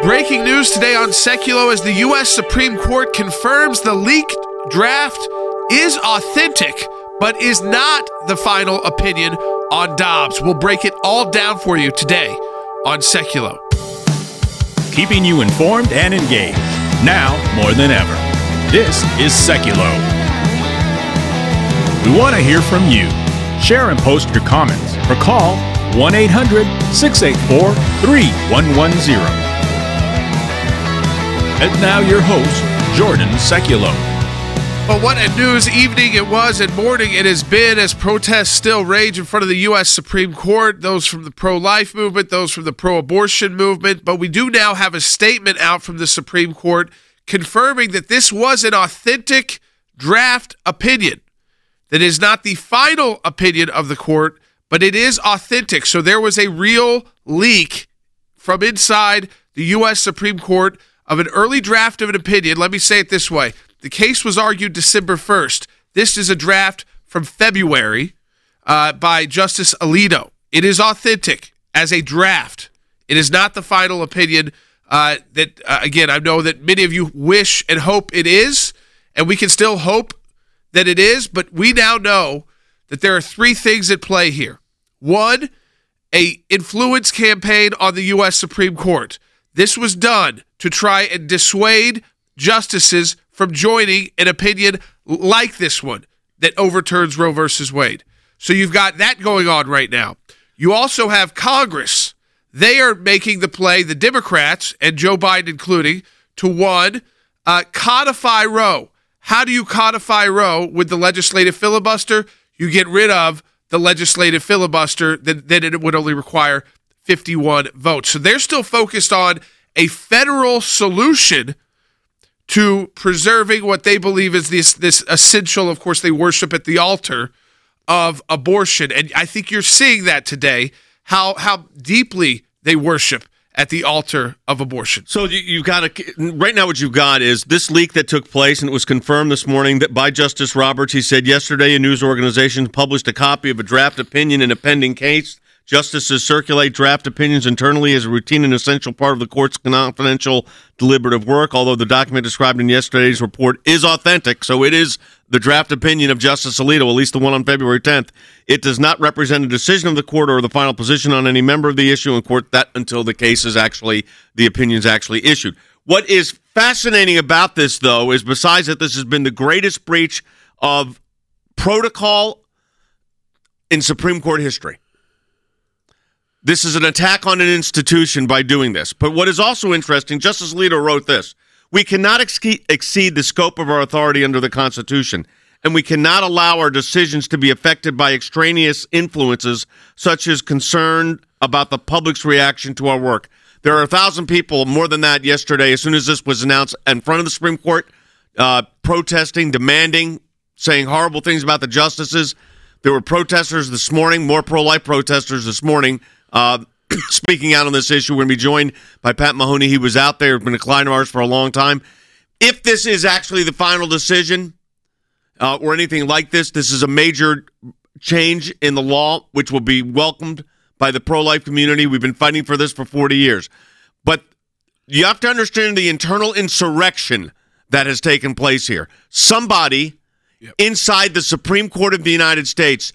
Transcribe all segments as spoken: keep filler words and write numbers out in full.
Breaking news today on Seculo as the U S Supreme Court confirms the leaked draft is authentic, but is not the final opinion on Dobbs. We'll break it all down for you today on Seculo. Keeping you informed and engaged, now more than ever. This is Seculo. We want to hear from you. Share and post your comments or call one eight hundred, six eight four, three one one zero. And now your host, Jordan Seculo. Well, what a news evening it was and morning it has been as protests still rage in front of the U S Supreme Court, those from the pro-life movement, those from the pro-abortion movement. But we do now have a statement out from the Supreme Court confirming that this was an authentic draft opinion. That is not the final opinion of the court, but it is authentic. So there was a real leak from inside the U S Supreme Court of an early draft of an opinion. Let me say it this way. The case was argued December first. This is a draft from February uh, by Justice Alito. It is authentic as a draft. It is not the final opinion uh, that, uh, again, I know that many of you wish and hope it is, and we can still hope that it is, but we now know that there are three things at play here. One, a influence campaign on the U S Supreme Court. This was done to try and dissuade justices from joining an opinion like this one that overturns Roe versus Wade. So you've got that going on right now. You also have Congress. They are making the play, the Democrats, and Joe Biden including, to one, uh, codify Roe. How do you codify Roe with the legislative filibuster? You get rid of the legislative filibuster, then, then it would only require fifty-one votes. So they're still focused on a federal solution to preserving what they believe is this this essential, of course, they worship at the altar of abortion. And I think you're seeing that today, how how deeply they worship at the altar of abortion. So you, you've got a, right now what you've got is this leak that took place, and it was confirmed this morning that by Justice Roberts. He said yesterday a news organization published a copy of a draft opinion in a pending case. Justices circulate draft opinions internally as a routine and essential part of the court's confidential deliberative work. Although the document described in yesterday's report is authentic, so it is the draft opinion of Justice Alito, at least the one on February tenth. It does not represent a decision of the court or the final position on any member of the issue in court that until the case is actually, the opinion is actually issued. What is fascinating about this, though, is besides that this has been the greatest breach of protocol in Supreme Court history. This is an attack on an institution by doing this. But what is also interesting, Justice Alito wrote this: we cannot ex- exceed the scope of our authority under the Constitution, and we cannot allow our decisions to be affected by extraneous influences such as concern about the public's reaction to our work. There are a thousand people, more than that, yesterday, as soon as this was announced, in front of the Supreme Court, uh, protesting, demanding, saying horrible things about the justices. There were protesters this morning, more pro-life protesters this morning, Uh, speaking out on this issue. We're going to be joined by Pat Mahoney. He was out there, been a client of ours for a long time. If this is actually the final decision uh, or anything like this, this is a major change in the law, which will be welcomed by the pro-life community. We've been fighting for this for forty years. But you have to understand the internal insurrection that has taken place here. Somebody yep. inside the Supreme Court of the United States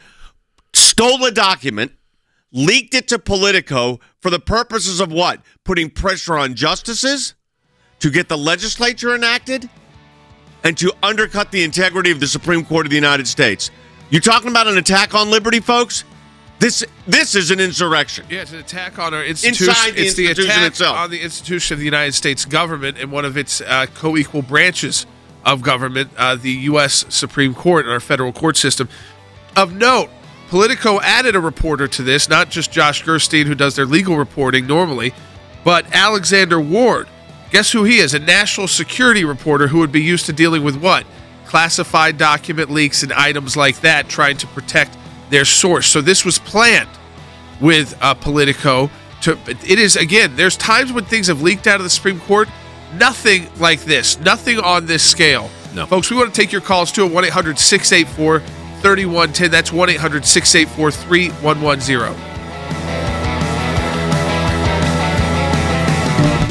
stole a document, leaked it to Politico for the purposes of what? Putting pressure on justices to get the legislature enacted and to undercut the integrity of the Supreme Court of the United States. You talking about an attack on liberty, folks? This this is an insurrection. Yeah, it's an attack on our institution. Inside the it's institution the attack itself. on the institution of the United States government and one of its uh, co-equal branches of government, uh, the U S Supreme Court and our federal court system. Of note, Politico added a reporter to this, not just Josh Gerstein, who does their legal reporting normally, but Alexander Ward. Guess who he is? A national security reporter who would be used to dealing with what? Classified document leaks and items like that, trying to protect their source. So this was planned with uh, Politico. To, it is, again, there's times when things have leaked out of the Supreme Court. Nothing like this. Nothing on this scale. No. Folks, we want to take your calls too at one eight hundred six eight four three one one zero. That's one eight hundred six eight four three one one zero.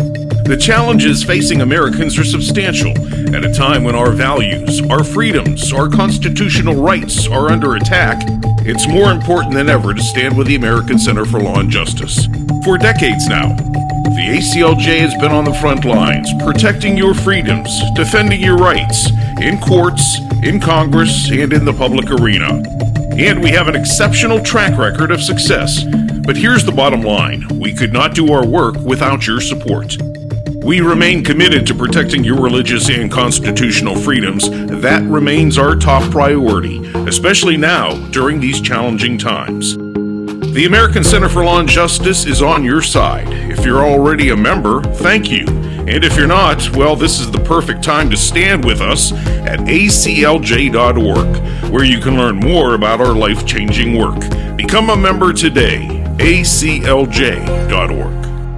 The challenges facing Americans are substantial at a time when our values, our freedoms, our constitutional rights are under attack. It's more important than ever to stand with the American Center for Law and Justice. For decades now, the A C L J has been on the front lines, protecting your freedoms, defending your rights, in courts, in Congress, and in the public arena. And we have an exceptional track record of success. But here's the bottom line. We could not do our work without your support. We remain committed to protecting your religious and constitutional freedoms. That remains our top priority, especially now during these challenging times. The American Center for Law and Justice is on your side. If you're already a member, thank you. And if you're not, well, this is the perfect time to stand with us at A C L J dot org, where you can learn more about our life-changing work. Become a member today, A C L J dot org.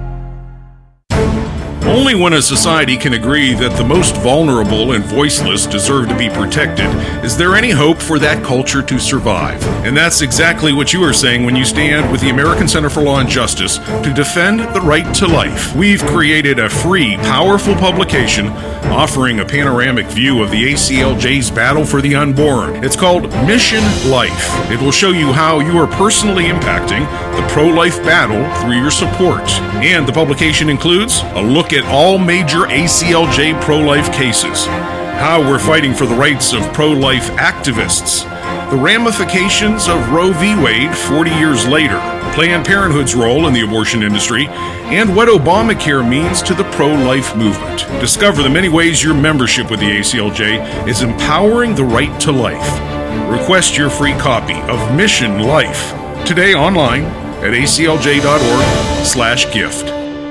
Only when a society can agree that the most vulnerable and voiceless deserve to be protected is there any hope for that culture to survive. And that's exactly what you are saying when you stand with the American Center for Law and Justice to defend the right to life. We've created a free, powerful publication offering a panoramic view of the A C L J's battle for the unborn. It's called Mission Life. It will show you how you are personally impacting the pro-life battle through your support. And the publication includes a look at all major A C L J pro-life cases, how we're fighting for the rights of pro-life activists, the ramifications of Roe v. Wade forty years later, Planned Parenthood's role in the abortion industry, and what Obamacare means to the pro-life movement. Discover the many ways your membership with the A C L J is empowering the right to life. Request your free copy of Mission Life today online at A C L J dot org slash gift.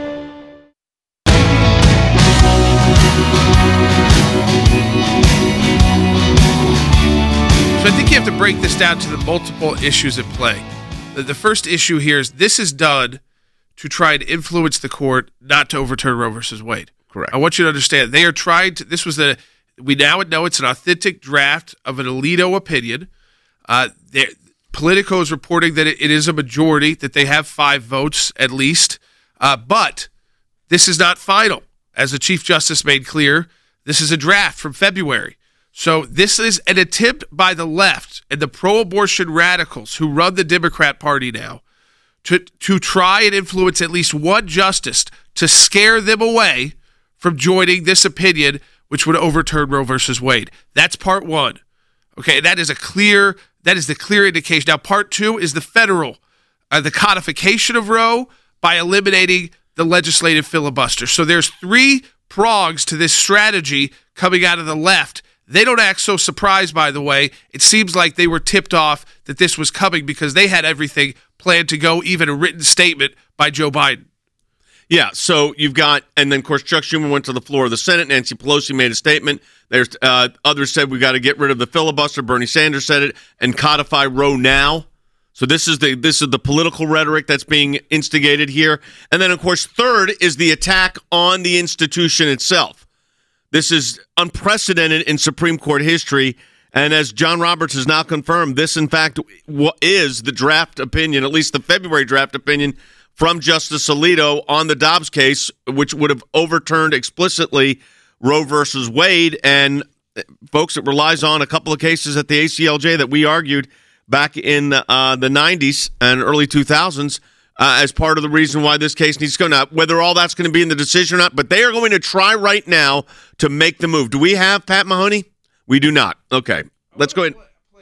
So I think you have to break this down to the multiple issues at play. The, the first issue here is this is done to try and influence the court not to overturn Roe versus Wade. Correct. I want you to understand they are trying to. This was the we now know it's an authentic draft of an Alito opinion. Uh, Politico is reporting that it, it is a majority, that they have five votes at least. Uh, but this is not final, as the Chief Justice made clear. This is a draft from February. So this is an attempt by the left and the pro-abortion radicals who run the Democrat Party now to, to try and influence at least one justice to scare them away from joining this opinion, which would overturn Roe versus Wade. That's part one. Okay, that is a clear, that is the clear indication. Now, part two is the federal, uh, the codification of Roe by eliminating the legislative filibuster. So there's three prongs to this strategy coming out of the left. They don't act so surprised, by the way. It seems like they were tipped off that this was coming because they had everything planned to go, even a written statement by Joe Biden. Yeah, so you've got, and then, of course, Chuck Schumer went to the floor of the Senate. Nancy Pelosi made a statement. There's uh, others said we got to get rid of the filibuster. Bernie Sanders said it, and codify Roe now. So this is the this is the political rhetoric that's being instigated here. And then, of course, third is the attack on the institution itself. This is unprecedented in Supreme Court history. And as John Roberts has now confirmed, this, in fact, is the draft opinion, at least the February draft opinion, from Justice Alito on the Dobbs case, which would have overturned explicitly Roe versus Wade. And, folks, it relies on a couple of cases at the A C L J that we argued back in uh, the nineties and early two thousands uh, as part of the reason why this case needs to go. Now, whether all that's going to be in the decision or not, but they are going to try right now to make the move. Do we have Pat Mahoney? We do not. Okay, let's go ahead.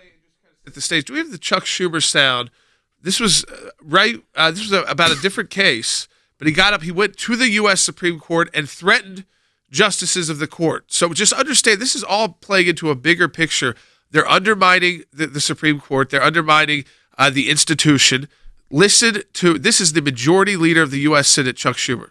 At the stage, do we have the Chuck Schumer sound? This was uh, right. Uh, this was a, about a different case, but he got up. He went to the U S Supreme Court and threatened justices of the court. So just understand, this is all playing into a bigger picture. They're undermining the, the Supreme Court. They're undermining uh, the institution. Listen to, this is the majority leader of the U S Senate, Chuck Schumer.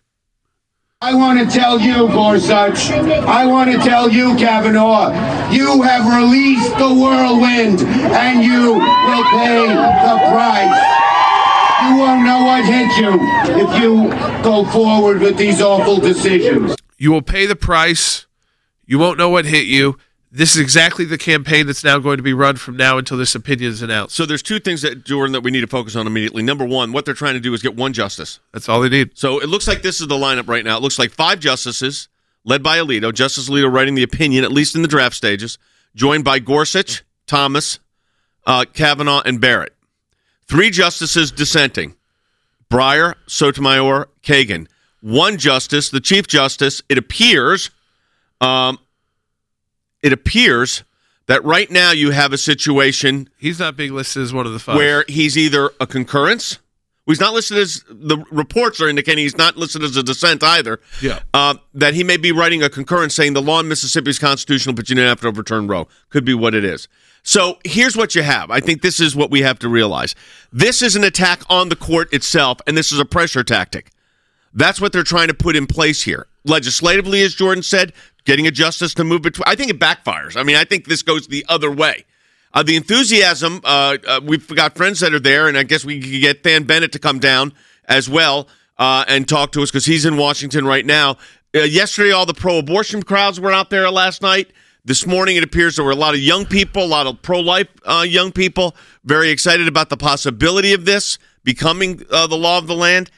I want to tell you, Gorsuch, I want to tell you, Kavanaugh, you have released the whirlwind and you will pay the price. You won't know what hit you if you go forward with these awful decisions. You will pay the price. You won't know what hit you. this is exactly the campaign that's now going to be run from now until this opinion is announced. So there's two things that, Jordan, that we need to focus on immediately. Number one, what they're trying to do is get one justice. That's all they need. So it looks like this is the lineup right now. It looks like five justices, led by Alito, Justice Alito writing the opinion, at least in the draft stages, joined by Gorsuch, Thomas, uh, Kavanaugh, and Barrett. Three justices dissenting, Breyer, Sotomayor, Kagan. One justice, the Chief Justice, it appears... Um, It appears that right now you have a situation... He's not being listed as one of the five. ...where he's either a concurrence. Well, he's not listed as... The reports are indicating he's not listed as a dissent either. Yeah. Uh, that he may be writing a concurrence saying the law in Mississippi is constitutional, but you didn't have to overturn Roe. Could be what it is. So here's what you have. I think this is what we have to realize. This is an attack on the court itself, and this is a pressure tactic. That's what they're trying to put in place here. Legislatively, as Jordan said... Getting a justice to move between. I think it backfires. I mean, I think this goes the other way. Uh, the enthusiasm, uh, uh, we've got friends that are there, and I guess we could get Than Bennett to come down as well uh, and talk to us because he's in Washington right now. Uh, yesterday, all the pro-abortion crowds were out there last night. This morning, it appears there were a lot of young people, a lot of pro-life uh, young people, very excited about the possibility of this becoming uh, the law of the land.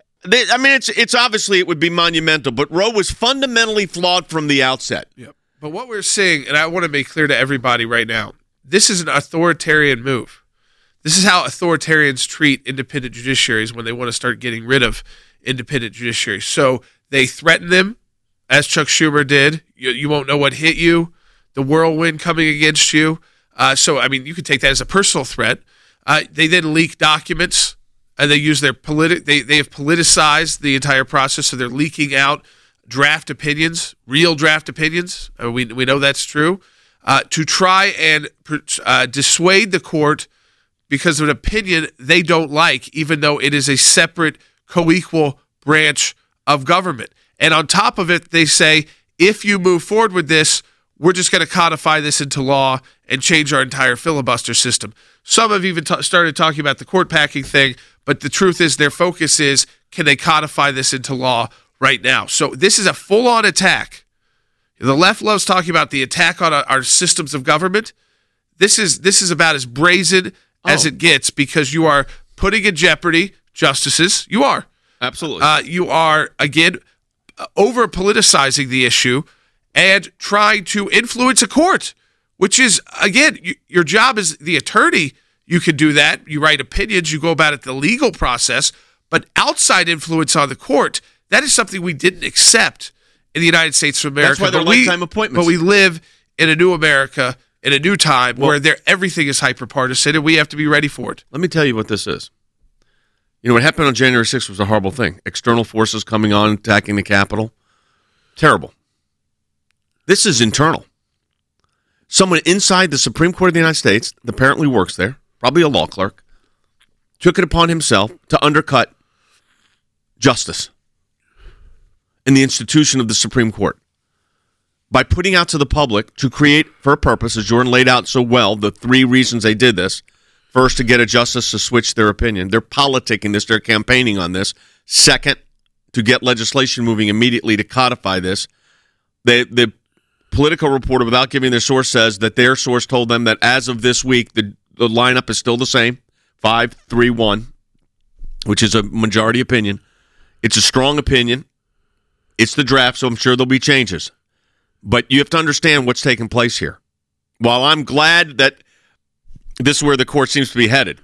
I mean, it's it's obviously it would be monumental, but Roe was fundamentally flawed from the outset. Yep. But what we're seeing, and I want to make clear to everybody right now, this is an authoritarian move. This is how authoritarians treat independent judiciaries when they want to start getting rid of independent judiciaries. So they threaten them, as Chuck Schumer did. You, you won't know what hit you, the whirlwind coming against you. Uh, so, I mean, you could take that as a personal threat. Uh, they then leak documents. And they use their politi- they they have politicized the entire process, so they're leaking out draft opinions, real draft opinions. Uh, we we know that's true uh, to try and uh, dissuade the court because of an opinion they don't like, even though it is a separate, co-equal branch of government. And on top of it, they say if you move forward with this, we're just going to codify this into law and change our entire filibuster system. Some have even t- started talking about the court packing thing. But the truth is their focus is, can they codify this into law right now? So this is a full-on attack. The left loves talking about the attack on our systems of government. This is this is about as brazen as oh. it gets because you are putting in jeopardy justices. You are. Absolutely. Uh, you are, again, over-politicizing the issue and trying to influence a court, which is, again, you, your job as the attorney. You can do that. You write opinions. You go about it the legal process. But outside influence on the court, that is something we didn't accept in the United States of America. That's why they're but we, lifetime appointments. But we live in a new America, in a new time, well, where there, everything is hyper-partisan, and we have to be ready for it. Let me tell you what this is. You know, what happened on January sixth was a horrible thing. External forces coming on, attacking the Capitol. Terrible. This is internal. Someone inside the Supreme Court of the United States that apparently works there, probably a law clerk, took it upon himself to undercut justice in the institution of the Supreme Court by putting out to the public to create, for a purpose, as Jordan laid out so well, the three reasons they did this. First, to get a justice to switch their opinion. They're politicking this. They're campaigning on this. Second, to get legislation moving immediately to codify this. They, the Politico reporter, without giving their source, says that their source told them that as of this week, the The lineup is still the same, five three one, which is a majority opinion. It's a strong opinion. It's the draft, so I'm sure there'll be changes. But you have to understand what's taking place here. While I'm glad that this is where the court seems to be headed,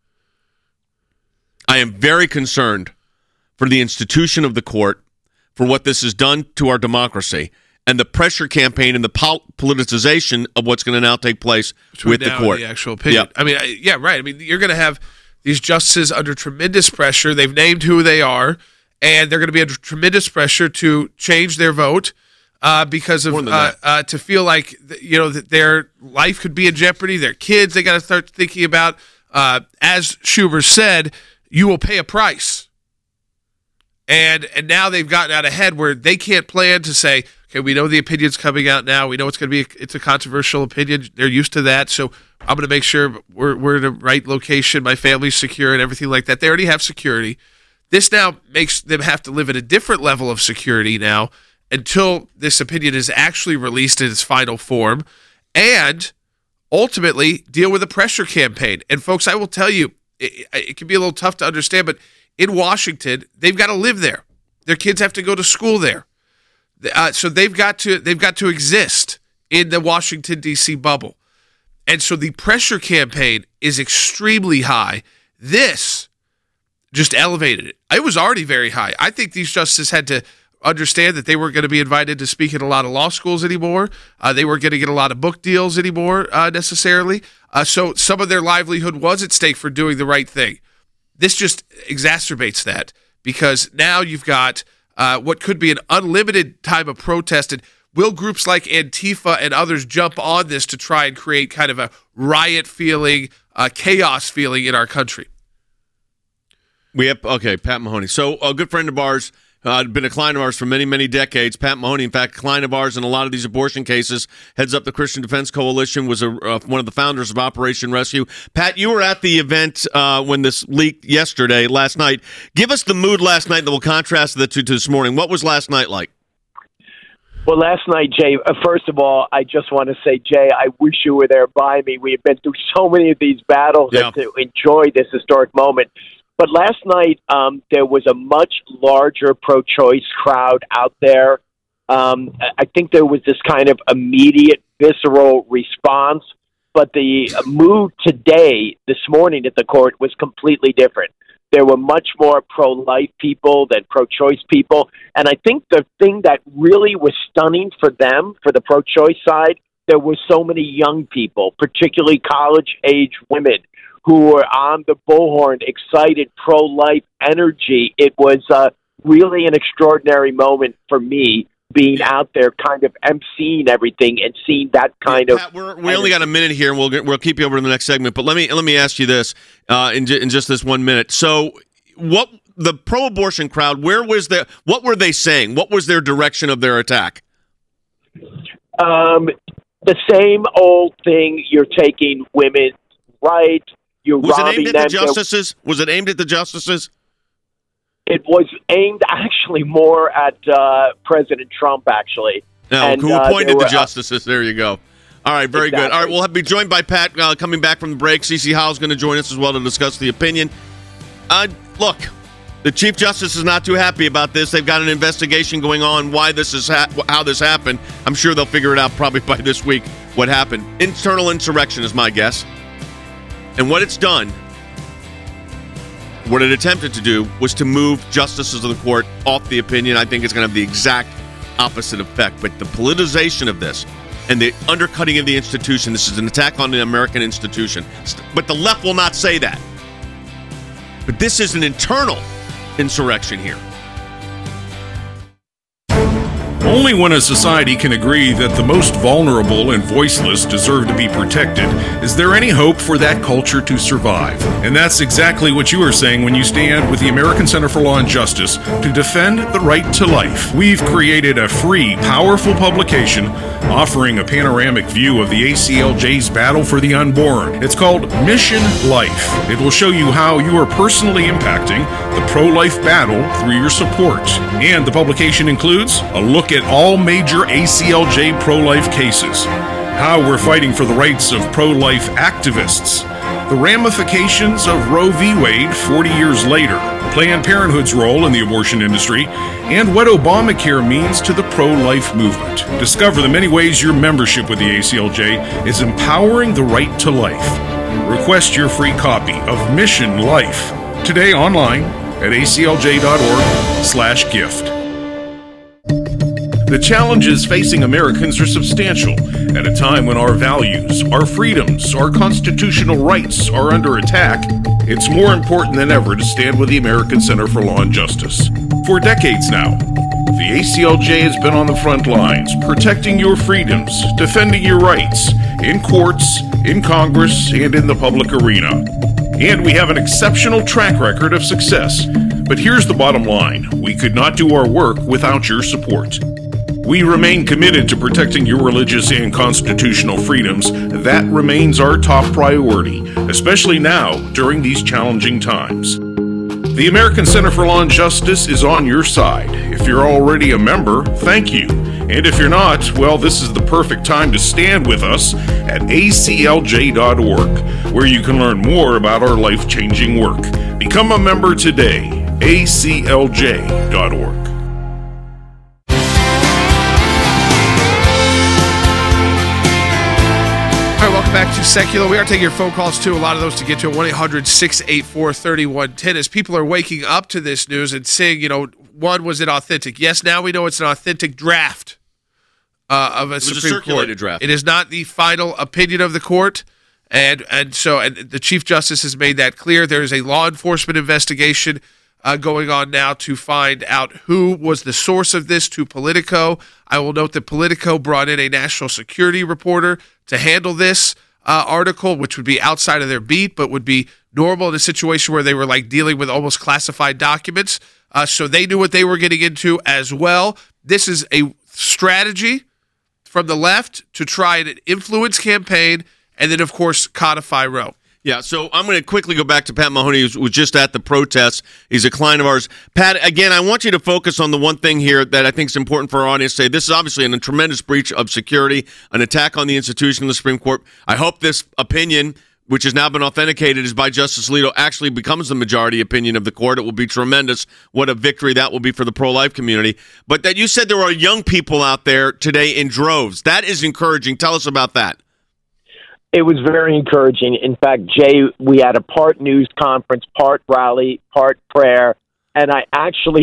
I am very concerned for the institution of the court, for what this has done to our democracy, and the pressure campaign and the pol- politicization of what's going to now take place Between with the court. The actual opinion. Yep. I mean, yeah, right. I mean, you're going to have these justices under tremendous pressure. They've named who they are, and they're going to be under tremendous pressure to change their vote uh, because of uh, uh, to feel like you know that their life could be in jeopardy. Their kids, they got to start thinking about. Uh, as Schumer said, you will pay a price. And and now they've gotten out ahead where they can't plan to say, okay, we know the opinion's coming out now. We know it's going to be a, it's a controversial opinion. They're used to that, so I'm going to make sure we're we're in the right location. My family's secure and everything like that. They already have security. This now makes them have to live at a different level of security now until this opinion is actually released in its final form. and ultimately deal with a pressure campaign. And folks, I will tell you, it, it can be a little tough to understand, but in Washington, they've got to live there. Their kids have to go to school there. Uh, so they've got to they've got to exist in the Washington, D C bubble. And so the pressure campaign is extremely high. This just elevated it. It was already very high. I think these justices had to understand that they weren't going to be invited to speak in a lot of law schools anymore. Uh, they weren't going to get a lot of book deals anymore uh, necessarily. Uh, so some of their livelihood was at stake for doing the right thing. This just exacerbates that because now you've got uh, what could be an unlimited time of protest. And will groups like Antifa and others jump on this to try and create kind of a riot feeling, uh, chaos feeling in our country? We have, okay, Pat Mahoney. So a good friend of ours, uh, been a client of ours for many, many decades. Pat Mahoney, in fact, a client of ours in a lot of these abortion cases, heads up the Christian Defense Coalition, was a, uh, one of the founders of Operation Rescue. Pat, you were at the event uh, when this leaked yesterday, last night. Give us the mood last night that will contrast the two to this morning. What was last night like? Well, last night, Jay, uh, first of all, I just want to say, Jay, I wish you were there by me. We have been through so many of these battles yeah. and to enjoy this historic moment. But last night, um, there was a much larger pro-choice crowd out there. Um, I think there was this kind of immediate, visceral response. But the mood today, this morning at the court, was completely different. There were much more pro-life people than pro-choice people. And I think the thing that really was stunning for them, for the pro-choice side, there were so many young people, particularly college-age women, who were on the bullhorn, excited, pro-life energy. It was uh, really an extraordinary moment for me, being out there kind of emceeing everything and seeing that kind Pat, of... We're, we only got a minute here, and we'll get, we'll keep you over to the next segment. But let me let me ask you this uh, in, in just this one minute. So what the pro-abortion crowd, where was their, what were they saying? What was their direction of their attack? Um, the same old thing, you're taking women's rights. You're was it aimed at them. the justices? Was it aimed at the justices? It was aimed actually more at uh, President Trump, actually. No, and, who uh, appointed were, the justices? There you go. All right, very exactly. good. All right, we'll have, be joined by Pat uh, coming back from the break. Cece Howell's going to join us as well to discuss the opinion. Uh, look, the Chief Justice is not too happy about this. They've got an investigation going on why this is ha- how this happened. I'm sure they'll figure it out probably by this week what happened. Internal insurrection is my guess. And what it's done, what it attempted to do, was to move justices of the court off the opinion. I think it's going to have the exact opposite effect. But the politicization of this and the undercutting of the institution, this is an attack on the American institution. But the left will not say that. But this is an internal insurrection here. Only when a society can agree that the most vulnerable and voiceless deserve to be protected is there any hope for that culture to survive. And that's exactly what you are saying when you stand with the American Center for Law and Justice to defend the right to life. We've created a free, powerful publication offering a panoramic view of the A C L J's battle for the unborn. It's called Mission Life. It will show you how you are personally impacting the pro-life battle through your support. And the publication includes a look at all major A C L J pro-life cases, how we're fighting for the rights of pro-life activists, the ramifications of Roe v. Wade forty years later, Planned Parenthood's role in the abortion industry, and what Obamacare means to the pro-life movement. Discover the many ways your membership with the A C L J is empowering the right to life. Request your free copy of Mission Life today online at A C L J dot org slash gift. The challenges facing Americans are substantial at a time when our values, our freedoms, our constitutional rights are under attack. It's more important than ever to stand with the American Center for Law and Justice. For decades now, the A C L J has been on the front lines, protecting your freedoms, defending your rights, in courts, in Congress, and in the public arena. And we have an exceptional track record of success. But here's the bottom line. We could not do our work without your support. We remain committed to protecting your religious and constitutional freedoms. That remains our top priority, especially now during these challenging times. The American Center for Law and Justice is on your side. If you're already a member, thank you. And if you're not, well, this is the perfect time to stand with us at A C L J dot org, where you can learn more about our life-changing work. Become a member today, A C L J dot org. All right, welcome back to Secular. We are taking your phone calls, too. A lot of those to get to one eight hundred six eight four three one one zero. As people are waking up to this news and saying, you know, one, was it authentic? Yes, now we know it's an authentic draft uh, of a it was Supreme a circulated Court. draft. It is not the final opinion of the court. And and so and the Chief Justice has made that clear. There is a law enforcement investigation uh, going on now to find out who was the source of this to Politico. I will note that Politico brought in a national security reporter to handle this uh, article, which would be outside of their beat, but would be normal in a situation where they were like dealing with almost classified documents. Uh, so they knew what they were getting into as well. This is a strategy from the left to try an influence campaign and then, of course, codify Roe. Yeah, so I'm going to quickly go back to Pat Mahoney, who was just at the protest. He's a client of ours. Pat, again, I want you to focus on the one thing here that I think is important for our audience to say. This is obviously a tremendous breach of security, an attack on the institution of the Supreme Court. I hope this opinion, which has now been authenticated is by Justice Alito, actually becomes the majority opinion of the court. It will be tremendous. What a victory that will be for the pro-life community. But that you said there are young people out there today in droves. That is encouraging. Tell us about that. It was very encouraging. In fact, Jay, we had a part news conference, part rally, part prayer, and I actually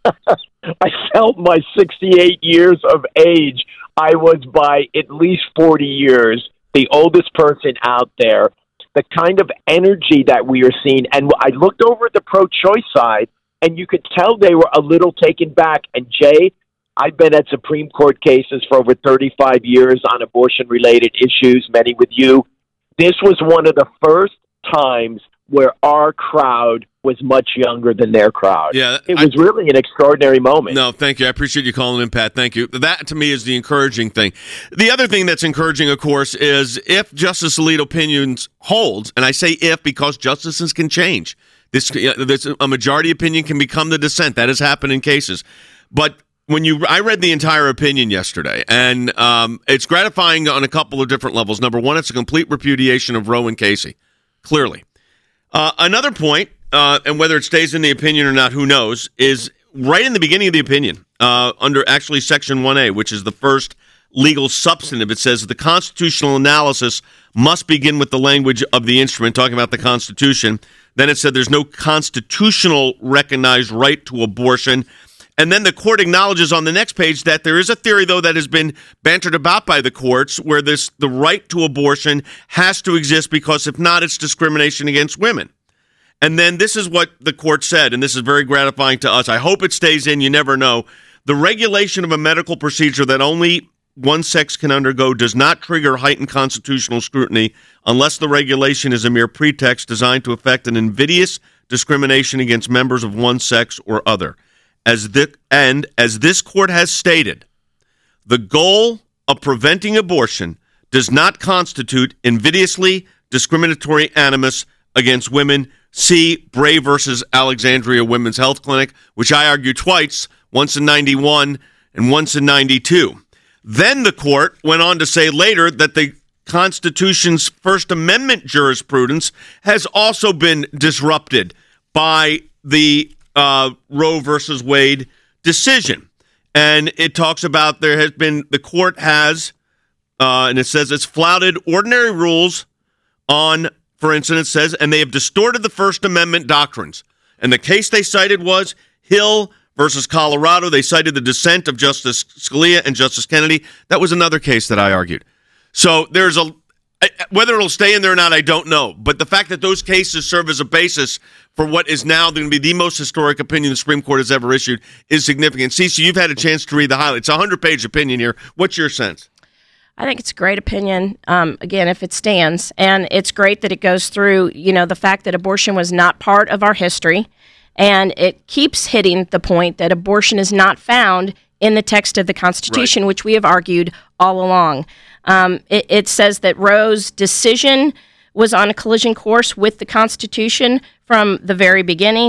I felt my sixty-eight years of age. I was by at least forty years the oldest person out there. The kind of energy that we are seeing, and I looked over at the pro-choice side, and you could tell they were a little taken back. And Jay, I've been at Supreme Court cases for over thirty-five years on abortion-related issues, many with you. This was one of the first times where our crowd was much younger than their crowd. Yeah, it was I, really an extraordinary moment. No, thank you. I appreciate you calling in, Pat. Thank you. That, to me, is the encouraging thing. The other thing that's encouraging, of course, is if Justice Alito opinions holds, and I say if because justices can change. This, this a majority opinion can become the dissent. That has happened in cases. But when you, I read the entire opinion yesterday, and um, it's gratifying on a couple of different levels. Number one, it's a complete repudiation of Roe and Casey, clearly. Uh, another point, uh, and whether it stays in the opinion or not, who knows, is right in the beginning of the opinion, uh, under actually Section one A, which is the first legal substantive. It says the constitutional analysis must begin with the language of the instrument, talking about the Constitution. Then it said there's no constitutional recognized right to abortion. And then the court acknowledges on the next page that there is a theory, though, that has been bantered about by the courts where this the right to abortion has to exist because if not, it's discrimination against women. And then this is what the court said, and this is very gratifying to us. I hope it stays in. You never know. The regulation of a medical procedure that only one sex can undergo does not trigger heightened constitutional scrutiny unless the regulation is a mere pretext designed to effect an invidious discrimination against members of one sex or other. As the, and as this court has stated, the goal of preventing abortion does not constitute invidiously discriminatory animus against women. See Bray versus Alexandria Women's Health Clinic, which I argued twice, once in ninety-one and once in ninety-two. Then the court went on to say later that the Constitution's First Amendment jurisprudence has also been disrupted by the Uh, Roe versus Wade decision. And it talks about there has been, the court has, uh, and it says it's flouted ordinary rules on, for instance, it says, and they have distorted the First Amendment doctrines. And the case they cited was Hill versus Colorado. They cited the dissent of Justice Scalia and Justice Kennedy. That was another case that I argued. So there's a, whether it'll stay in there or not, I don't know. But the fact that those cases serve as a basis for what is now going to be the most historic opinion the Supreme Court has ever issued is significant. Cece, you've had a chance to read the highlights. It's a hundred-page opinion here. What's your sense? I think it's a great opinion, um, again, if it stands. And it's great that it goes through, you know, the fact that abortion was not part of our history. And it keeps hitting the point that abortion is not found in the text of the Constitution, right, which we have argued all along. Um, it, it says that Roe's decision was on a collision course with the Constitution from the very beginning.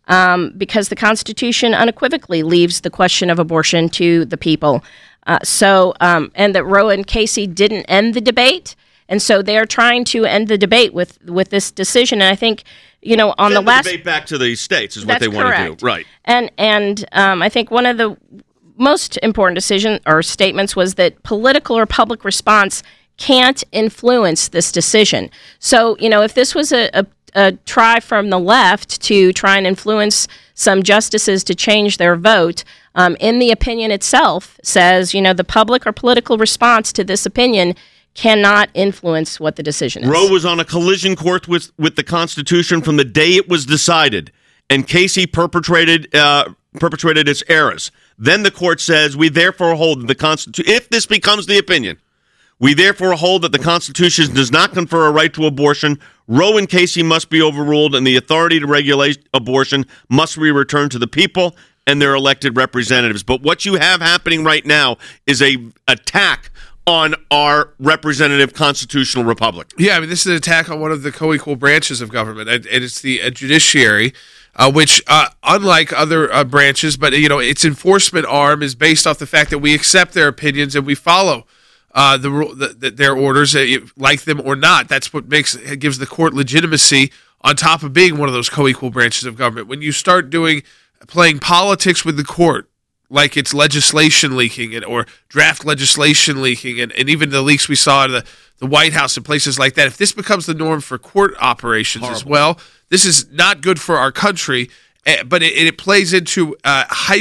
um, because the Constitution unequivocally leaves the question of abortion to the people. Uh, so, um, and that Roe and Casey didn't end the debate, and so they are trying to end the debate with, with this decision. And I think, you know, on Send the last the debate back to the states is what they want to do, right? And and um, I think one of the most important decision or statements was that political or public response can't influence this decision. So, you know, if this was a, a, a try from the left to try and influence some justices to change their vote, um, in the opinion itself says, you know, the public or political response to this opinion cannot influence what the decision is. Roe was on a collision course with, with the Constitution from the day it was decided, and Casey perpetrated uh, perpetrated its errors. Then the court says, we therefore hold that the Constitution, if this becomes the opinion, we therefore hold that the Constitution does not confer a right to abortion. Roe and Casey must be overruled, and the authority to regulate abortion must be returned to the people and their elected representatives. But what you have happening right now is a attack on our representative constitutional republic. Yeah, I mean, this is an attack on one of the co-equal branches of government, and, and it's the uh, judiciary, uh, which, uh, unlike other uh, branches, but, you know, its enforcement arm is based off the fact that we accept their opinions and we follow uh, the, the, the their orders, uh, like them or not. That's what makes it gives the court legitimacy on top of being one of those co-equal branches of government. When you start doing playing politics with the court, like it's legislation leaking and, or draft legislation leaking, and, and even the leaks we saw in the, the White House and places like that. If this becomes the norm for court operations Horrible. as well, this is not good for our country, but it, it plays into uh,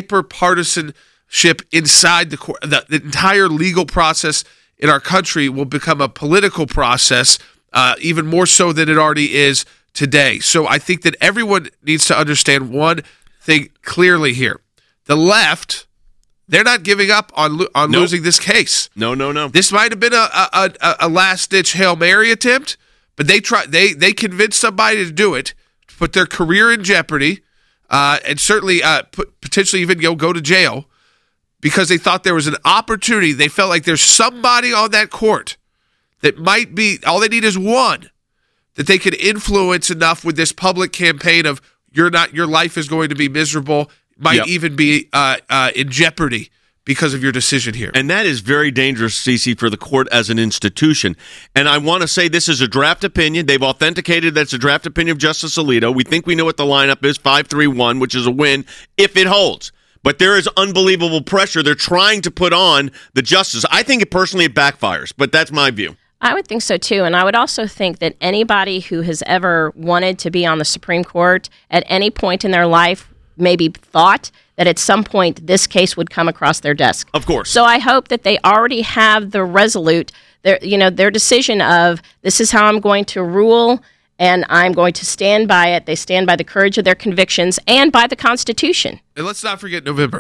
hyper-partisanship inside the court. The, the entire legal process in our country will become a political process, uh, even more so than it already is today. So I think that everyone needs to understand one thing clearly here. The left, they're not giving up on lo- on nope. losing this case. No, no, no. This might have been a a, a, a last-ditch Hail Mary attempt, but they try they they convinced somebody to do it, to put their career in jeopardy, uh, and certainly uh, put, potentially even go go to jail, because they thought there was an opportunity. They felt like there's somebody on that court that might be, all they need is one, that they could influence enough with this public campaign of you're not, your life is going to be miserable, might yep. even be uh, uh, in jeopardy because of your decision here. And that is very dangerous, Cece, for the court as an institution. And I want to say this is a draft opinion. They've authenticated that it's a draft opinion of Justice Alito. We think we know what the lineup is, five three one, which is a win if it holds. But there is unbelievable pressure they're trying to put on the justice. I think it personally it backfires, but that's my view. I would think so, too. And I would also think that anybody who has ever wanted to be on the Supreme Court at any point in their life maybe thought that at some point this case would come across their desk. Of course. So I hope that they already have the resolute, their, you know, their decision of this is how I'm going to rule and I'm going to stand by it. They stand by the courage of their convictions and by the Constitution. And let's not forget November.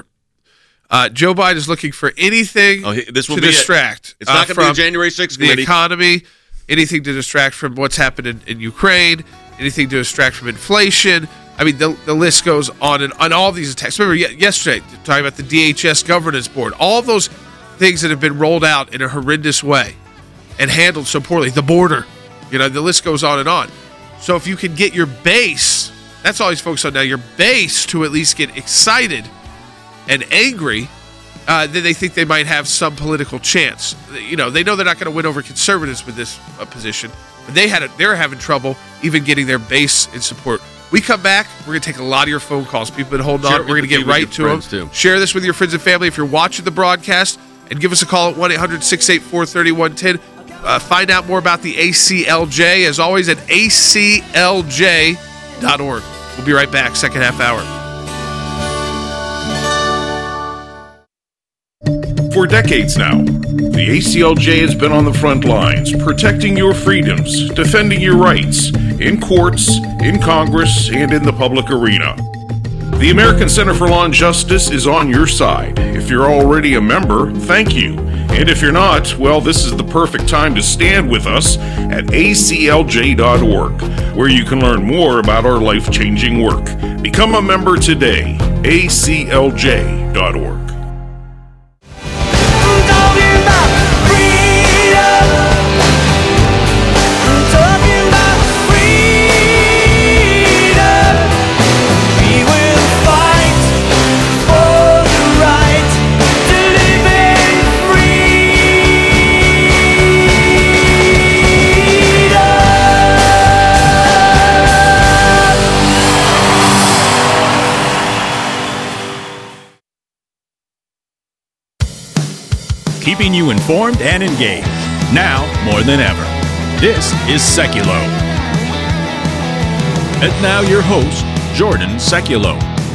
Uh, Joe Biden is looking for anything oh, this will to be distract. It. It's not uh, going to be the January sixth the committee. economy, anything to distract from what's happened in, in Ukraine, anything to distract from inflation. I mean, the, the list goes on and on all these attacks. Remember yesterday, talking about the D H S governance board, all of those things that have been rolled out in a horrendous way and handled so poorly. The border, you know, the list goes on and on. So if you can get your base, that's all he's focused on now, your base to at least get excited and angry, uh, then they think they might have some political chance. You know, they know they're not going to win over conservatives with this uh, position, but they had a, they're having trouble even getting their base in support. We come back, we're going to take a lot of your phone calls. People have been holding on. We're going to get right to them. Too. Share this with your friends and family if you're watching the broadcast, and give us a call at one eight hundred six eight four three one one zero. Uh, find out more about the A C L J, as always, at A C L J dot org. We'll be right back, second half hour. For decades now, the A C L J has been on the front lines, protecting your freedoms, defending your rights, in courts, in Congress, and in the public arena. The American Center for Law and Justice is on your side. If you're already a member, thank you. And if you're not, well, this is the perfect time to stand with us at A C L J dot org, where you can learn more about our life-changing work. Become a member today, A C L J dot org. We will keeping you informed and engaged. Now more than ever. This is Seculo. And now your host, Jordan Seculo.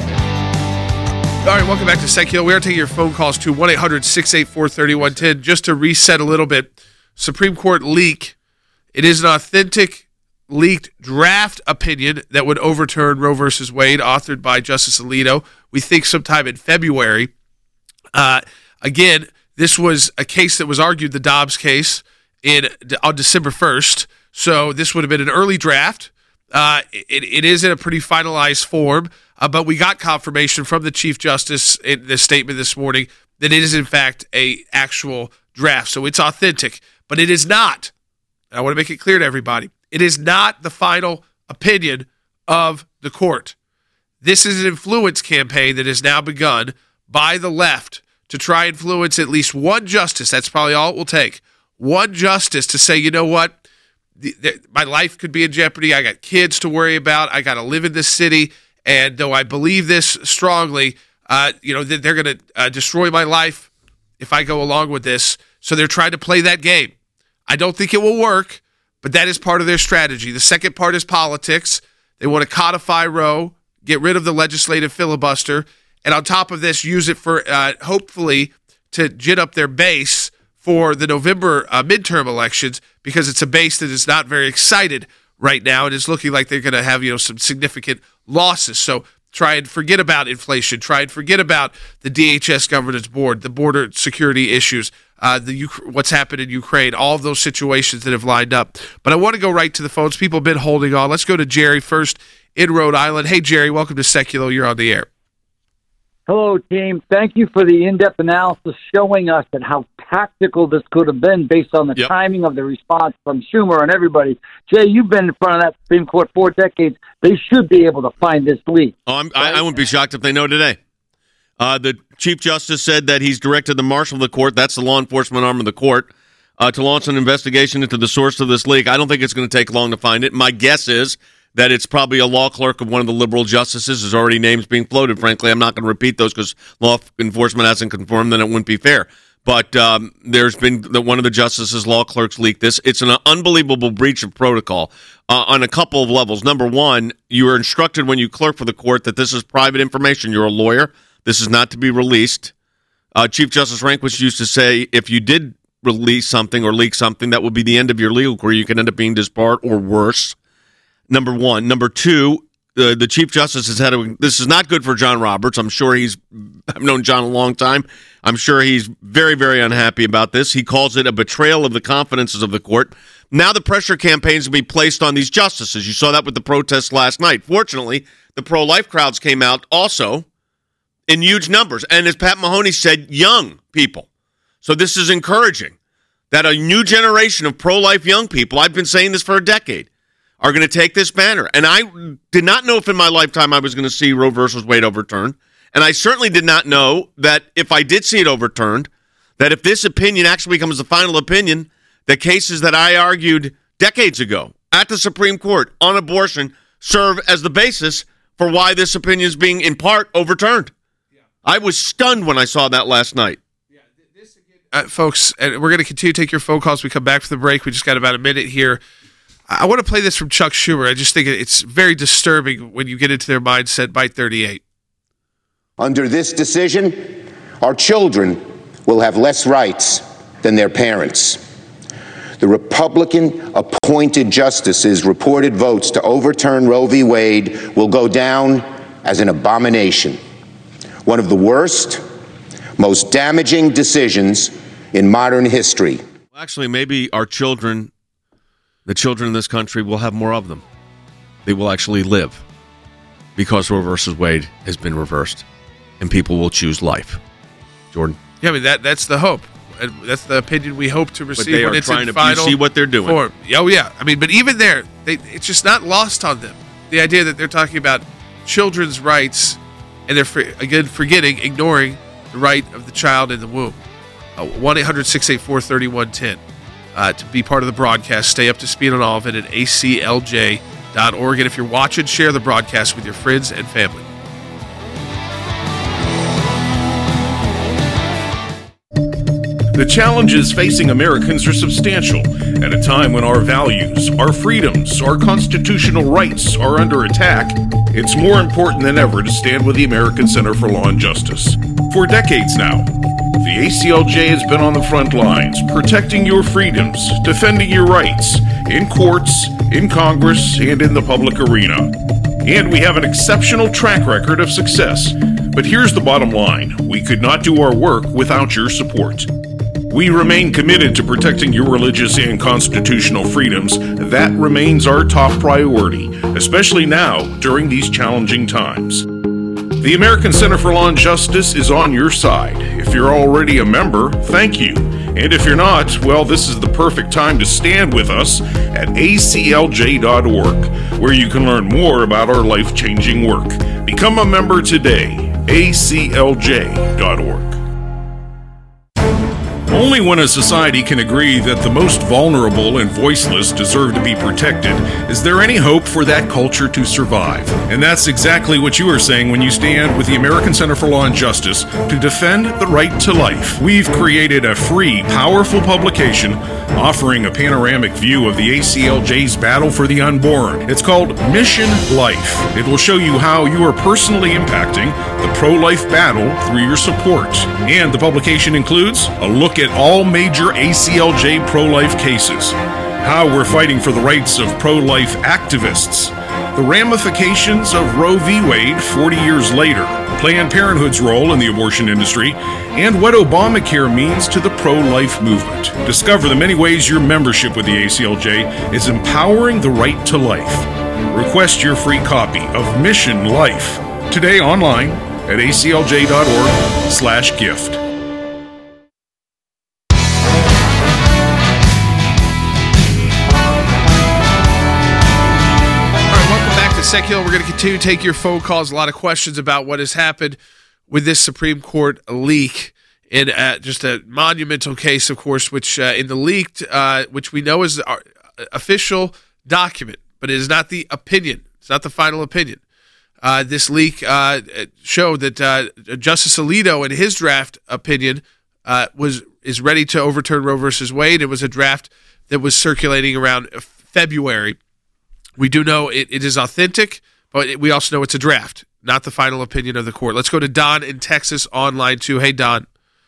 All right, welcome back to Seculo. We are taking your phone calls to one eight hundred six eight four three one one zero. Just to reset a little bit, Supreme Court leak. It is an authentic leaked draft opinion that would overturn Roe versus Wade, authored by Justice Alito. We think sometime in February. Uh, again, this was a case that was argued, the Dobbs case, in on December first. So this would have been an early draft. Uh, it, it is in a pretty finalized form, uh, but we got confirmation from the Chief Justice in the statement this morning that it is in fact a actual draft. So it's authentic, but it is not. I want to make it clear to everybody. It is not the final opinion of the court. This is an influence campaign that has now begun by the left to try and influence at least one justice. That's probably all it will take. One justice to say, you know what? The, the, my life could be in jeopardy. I got kids to worry about. I got to live in this city. And though I believe this strongly, uh, you know, they're going to uh, destroy my life if I go along with this. So they're trying to play that game. I don't think it will work, but that is part of their strategy. The second part is politics. They want to codify Roe, get rid of the legislative filibuster, and on top of this, use it for uh, hopefully to gin up their base for the November uh, midterm elections, because it's a base that is not very excited right now. It is looking like they're going to have, you know, some significant losses. So try and forget about inflation. Try and forget about the D H S governance board, the border security issues, uh, the what's happened in Ukraine, all of those situations that have lined up. But I want to go right to the phones. People have been holding on. Let's go to Jerry first in Rhode Island. Hey, Jerry, welcome to Seculo. You're on the air. Hello, team. Thank you for the in-depth analysis showing us that how tactical this could have been based on the Yep. timing of the response from Schumer and everybody. Jay, you've been in front of that Supreme Court four decades. They should be able to find this leak. Oh, I'm, I, I wouldn't be shocked if they know today. Uh, the Chief Justice said that he's directed the marshal of the court, that's the law enforcement arm of the court, uh, to launch an investigation into the source of this leak. I don't think it's going to take long to find it. My guess is that it's probably a law clerk of one of the liberal justices. There's already names being floated, frankly. I'm not going to repeat those because law enforcement hasn't confirmed, then it wouldn't be fair. But um, there's been the, one of the justices' law clerks leaked this. It's an unbelievable breach of protocol uh, on a couple of levels. Number one, you are instructed when you clerk for the court that this is private information. You're a lawyer. This is not to be released. Uh, Chief Justice Rehnquist used to say if you did release something or leak something, that would be the end of your legal career. You could end up being disbarred or worse. Number one. Number two, uh, the Chief Justice has had a, this is not good for John Roberts. I'm sure he's, I've known John a long time. I'm sure he's very, very unhappy about this. He calls it a betrayal of the confidences of the court. Now the pressure campaigns will be placed on these justices. You saw that with the protests last night. Fortunately, the pro-life crowds came out also in huge numbers. And as Pat Mahoney said, young people. So this is encouraging that a new generation of pro-life young people, I've been saying this for a decade, are going to take this banner. And I did not know if in my lifetime I was going to see Roe versus Wade overturned. And I certainly did not know that if I did see it overturned, that if this opinion actually becomes the final opinion, the cases that I argued decades ago at the Supreme Court on abortion serve as the basis for why this opinion is being, in part, overturned. Yeah. I was stunned when I saw that last night. Yeah, this again, uh, folks, and we're going to continue to take your phone calls as we come back from the break. We just got about a minute here. I want to play this from Chuck Schumer. I just think it's very disturbing when you get into their mindset by thirty-eight. Under this decision, our children will have less rights than their parents. The Republican-appointed justices' reported votes to overturn Roe v. Wade will go down as an abomination. One of the worst, most damaging decisions in modern history. Well, actually, maybe our children... The children in this country will have more of them. They will actually live because Roe versus Wade has been reversed, and people will choose life. Jordan? Yeah, I mean, that that's the hope. That's the opinion we hope to receive but they when are it's trying in to, final you see what they're doing. form. Oh, yeah. I mean, but even there, they, it's just not lost on them. The idea that they're talking about children's rights, and they're, for, again, forgetting, ignoring the right of the child in the womb. Uh, one eight hundred six eight four three one one zero. Uh, to be part of the broadcast. Stay up to speed on all of it at A C L J dot org. And if you're watching, share the broadcast with your friends and family. The challenges facing Americans are substantial at a time when our values, our freedoms, our constitutional rights are under attack. It's more important than ever to stand with the American Center for Law and Justice. For decades now, the A C L J has been on the front lines, protecting your freedoms, defending your rights, in courts, in Congress, and in the public arena. And we have an exceptional track record of success. But here's the bottom line. We could not do our work without your support. We remain committed to protecting your religious and constitutional freedoms. That remains our top priority, especially now during these challenging times. The American Center for Law and Justice is on your side. If you're already a member, thank you. And if you're not, well, this is the perfect time to stand with us at A C L J dot org, where you can learn more about our life-changing work. Become a member today, A C L J dot org. Only when a society can agree that the most vulnerable and voiceless deserve to be protected is there any hope for that culture to survive. And that's exactly what you are saying when you stand with the American Center for Law and Justice to defend the right to life. We've created a free, powerful publication offering a panoramic view of the A C L J's battle for the unborn. It's called Mission Life. It will show you how you are personally impacting the pro-life battle through your support. And the publication includes a look at all major A C L J pro-life cases, how we're fighting for the rights of pro-life activists, the ramifications of Roe v. Wade forty years later, Planned Parenthood's role in the abortion industry, and what Obamacare means to the pro-life movement. Discover the many ways your membership with the A C L J is empowering the right to life. Request your free copy of Mission Life today online at A C L J dot org slash gift. Secular, we're going to continue to take your phone calls. A lot of questions about what has happened with this Supreme Court leak in uh, just a monumental case, of course, which uh, in the leaked, uh, which we know is our official document, but it is not the opinion. It's not the final opinion. Uh, this leak uh, showed that uh, Justice Alito, in his draft opinion, uh, was is ready to overturn Roe versus Wade. It was a draft that was circulating around February. We do know it, it is authentic, but it, we also know it's a draft, not the final opinion of the court. Let's go to Don in Texas on line two. Hey, Don.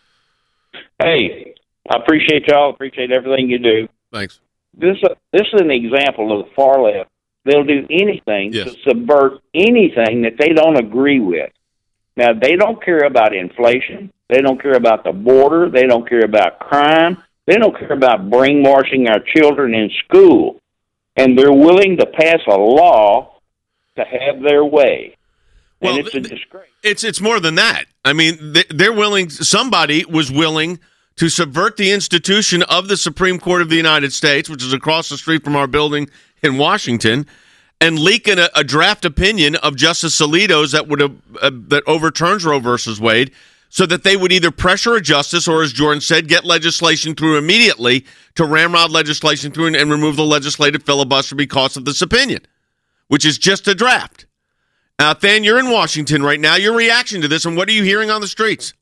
Hey, I appreciate y'all. Appreciate everything you do. Thanks. This uh, this is an example of the far left. They'll do anything yes. to subvert anything that they don't agree with. Now, they don't care about inflation. They don't care about the border. They don't care about crime. They don't care about brainwashing our children in school. And they're willing to pass a law to have their way. And well, it's a disgrace. It's it's more than that. I mean, they're willing. Somebody was willing to subvert the institution of the Supreme Court of the United States, which is across the street from our building in Washington, and leak in a, a draft opinion of Justice Alito's that would have, uh, that overturns Roe versus Wade, so that they would either pressure a justice or, as Jordan said, get legislation through immediately to ramrod legislation through and, and remove the legislative filibuster because of this opinion, which is just a draft. Uh, Than, you're in Washington right now. Your reaction to this, and what are you hearing on the streets?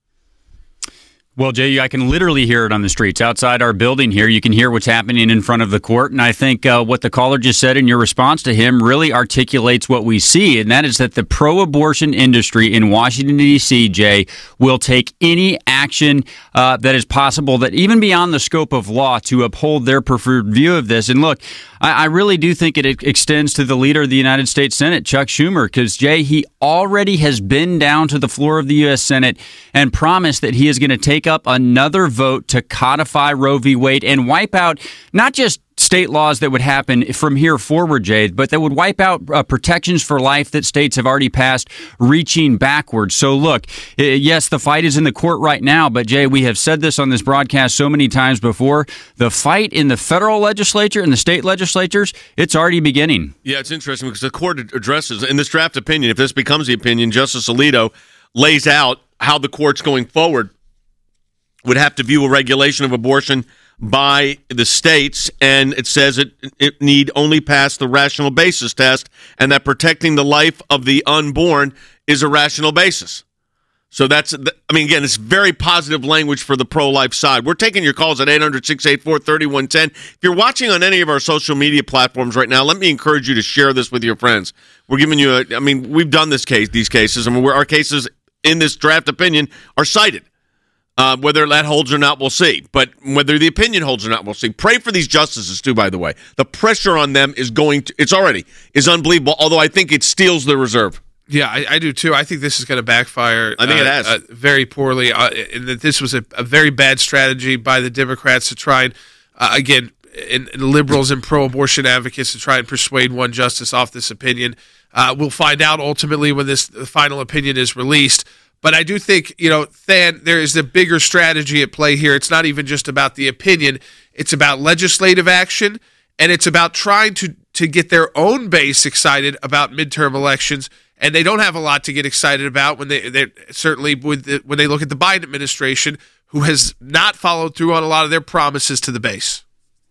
Well, Jay, I can literally hear it on the streets. Outside our building here, you can hear what's happening in front of the court. And I think uh, what the caller just said in your response to him really articulates what we see, and that is that the pro-abortion industry in Washington, D C, Jay, will take any action uh, that is possible, that even beyond the scope of law, to uphold their preferred view of this. And look, I, I really do think it extends to the leader of the United States Senate, Chuck Schumer, because, Jay, he already has been down to the floor of the U S Senate and promised that he is going to take up another vote to codify Roe v. Wade and wipe out not just state laws that would happen from here forward, Jay, but that would wipe out uh, protections for life that states have already passed, reaching backwards. So look, yes, the fight is in the court right now, but Jay, we have said this on this broadcast so many times before, the fight in the federal legislature and the state legislatures, it's already beginning. Yeah, it's interesting because the court addresses, in this draft opinion, if this becomes the opinion, Justice Alito lays out how the court's going forward would have to view a regulation of abortion by the states, and it says it, it need only pass the rational basis test, and that protecting the life of the unborn is a rational basis. So that's, I mean, again, it's very positive language for the pro-life side. We're taking your calls at eight hundred, six eight four, three one one zero. If you're watching on any of our social media platforms right now, let me encourage you to share this with your friends. We're giving you a, I mean, we've done this case, these cases. I mean, we're, our cases in this draft opinion are cited. Uh, whether that holds or not, we'll see. But whether the opinion holds or not, we'll see. Pray for these justices, too, by the way. The pressure on them is going to, it's already, is unbelievable, although I think it steals the reserve. Yeah, I, I do too. I think this is going to backfire. I think uh, it has uh, very poorly. Uh, and that this was a, a very bad strategy by the Democrats to try and uh, again, and, and liberals and pro-abortion advocates to try and persuade one justice off this opinion. Uh, we'll find out ultimately when this the final opinion is released. But I do think, you know, Than, there is a bigger strategy at play here. It's not even just about the opinion. It's about legislative action, and it's about trying to to get their own base excited about midterm elections. And they don't have a lot to get excited about when they they certainly with the, when they look at the Biden administration, who has not followed through on a lot of their promises to the base.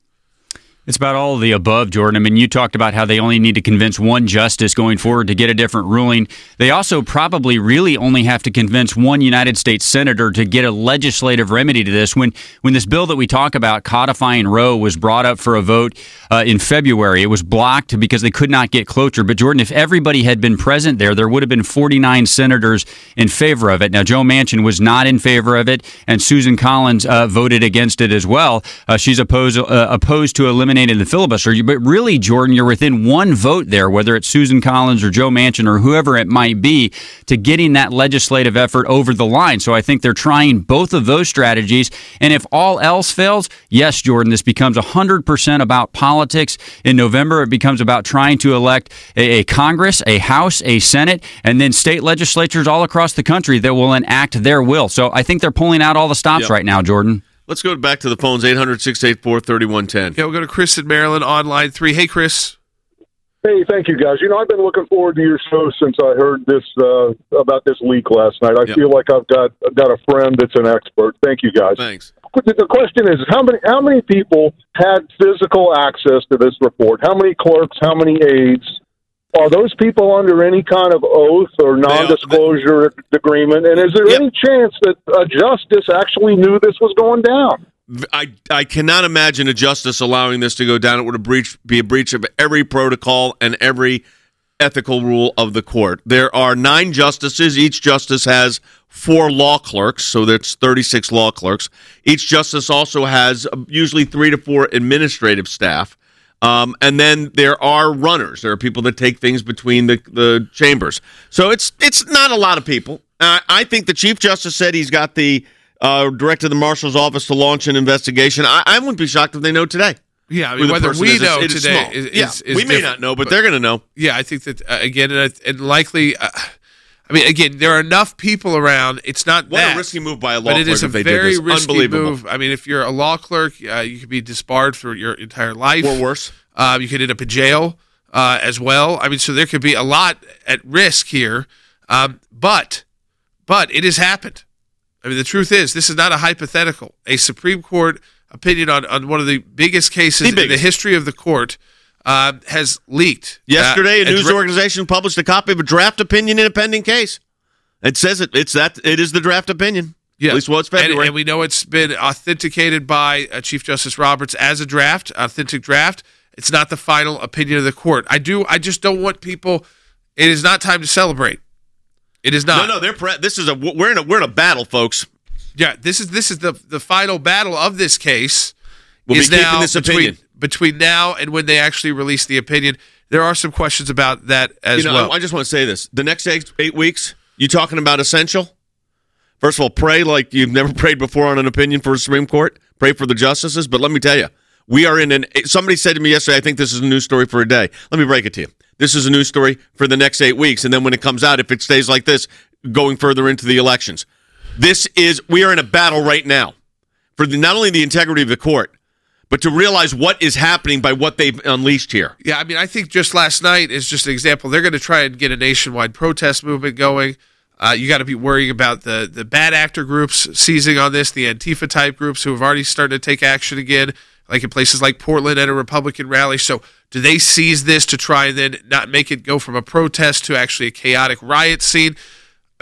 It's about all of the above, Jordan. I mean, you talked about how they only need to convince one justice going forward to get a different ruling. They also probably really only have to convince one United States senator to get a legislative remedy to this. When when this bill that we talk about, codifying Roe, was brought up for a vote uh, in February, it was blocked because they could not get cloture. But, Jordan, if everybody had been present there, there would have been forty-nine senators in favor of it. Now, Joe Manchin was not in favor of it, and Susan Collins uh, voted against it as well. Uh, she's opposed, uh, opposed to eliminating in the filibuster, but really, Jordan, you're within one vote there, whether it's Susan Collins or Joe Manchin or whoever it might be, to getting that legislative effort over the line. So I think they're trying both of those strategies. And if all else fails, yes, Jordan, this becomes one hundred percent about politics. In November, it becomes about trying to elect a, a Congress, a House, a Senate, and then state legislatures all across the country that will enact their will. So I think they're pulling out all the stops Yep. right now, Jordan. Let's go back to the phones, eight hundred, six eight four, three one one zero. Yeah, we'll go to Chris in Maryland on line three. Hey, Chris. Hey, thank you, guys. You know, I've been looking forward to your show since I heard this uh, about this leak last night. I Yep. feel like I've got I've got a friend that's an expert. Thank you, guys. Thanks. The question is, how many how many people had physical access to this report? How many clerks? How many aides? Are those people under any kind of oath or non-disclosure agreement? And is there Yep. any chance that a justice actually knew this was going down? I, I cannot imagine a justice allowing this to go down. It would a breach, be a breach of every protocol and every ethical rule of the court. There are nine justices. Each justice has four law clerks, so that's thirty-six law clerks. Each justice also has usually three to four administrative staff. Um, and then there are runners. There are people that take things between the, the chambers. So it's it's not a lot of people. Uh, I think the Chief Justice said he's got the uh, director of the Marshal's office to launch an investigation. I, I wouldn't be shocked if they know today. Yeah, I who mean, the whether person we is. know It is today small. is, Yeah, is, is we may different. not know, but, they're going to know. Yeah, I think that, uh, again, and, and likely, uh, I mean, again, there are enough people around. It's not What that. a risky move by a law but it clerk is a if they very did this. risky Unbelievable. move. I mean, if you're a law clerk, uh, you could be disbarred for your entire life. Or worse. Uh, you could end up in jail uh, as well. I mean, so there could be a lot at risk here. Um, but, but it has happened. I mean, the truth is, this is not a hypothetical. A Supreme Court opinion on, on one of the biggest cases The in the biggest. history of the court uh, has leaked. Yesterday, Uh, a news dra- organization published a copy of a draft opinion in a pending case. It says it. It's that. It is the draft opinion. Yeah. At least, well, it's And, February. and we know it's been authenticated by uh, Chief Justice Roberts as a draft, authentic draft. It's not the final opinion of the court. I do. I just don't want people. It is not time to celebrate. It is not. No, no. They're. Pre- this is a. We're in a. We're in a battle, folks. Yeah, this is this is the the final battle of this case. We'll is be keeping now this between, opinion. between now and when they actually release the opinion. There are some questions about that as you know, well. I, I just want to say this: the next eight, eight weeks, you talking about essential? First of all, pray like you've never prayed before on an opinion for a Supreme Court. Pray for the justices. But let me tell you, we are in an. Somebody said to me yesterday, I think this is a news story for a day. Let me break it to you. This is a news story for the next eight weeks, and then when it comes out, if it stays like this, going further into the elections, this is we are in a battle right now for the, not only the integrity of the court, but to realize what is happening by what they've unleashed here. Yeah, I mean, I think just last night is just an example. They're going to try and get a nationwide protest movement going. Uh, you got to be worrying about the the bad actor groups seizing on this, the Antifa type groups who have already started to take action again, like in places like Portland at a Republican rally. So do they seize this to try and then not make it go from a protest to actually a chaotic riot scene? I mean,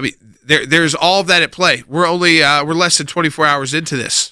there, there's all of that at play. We're only uh, we're less than twenty-four hours into this,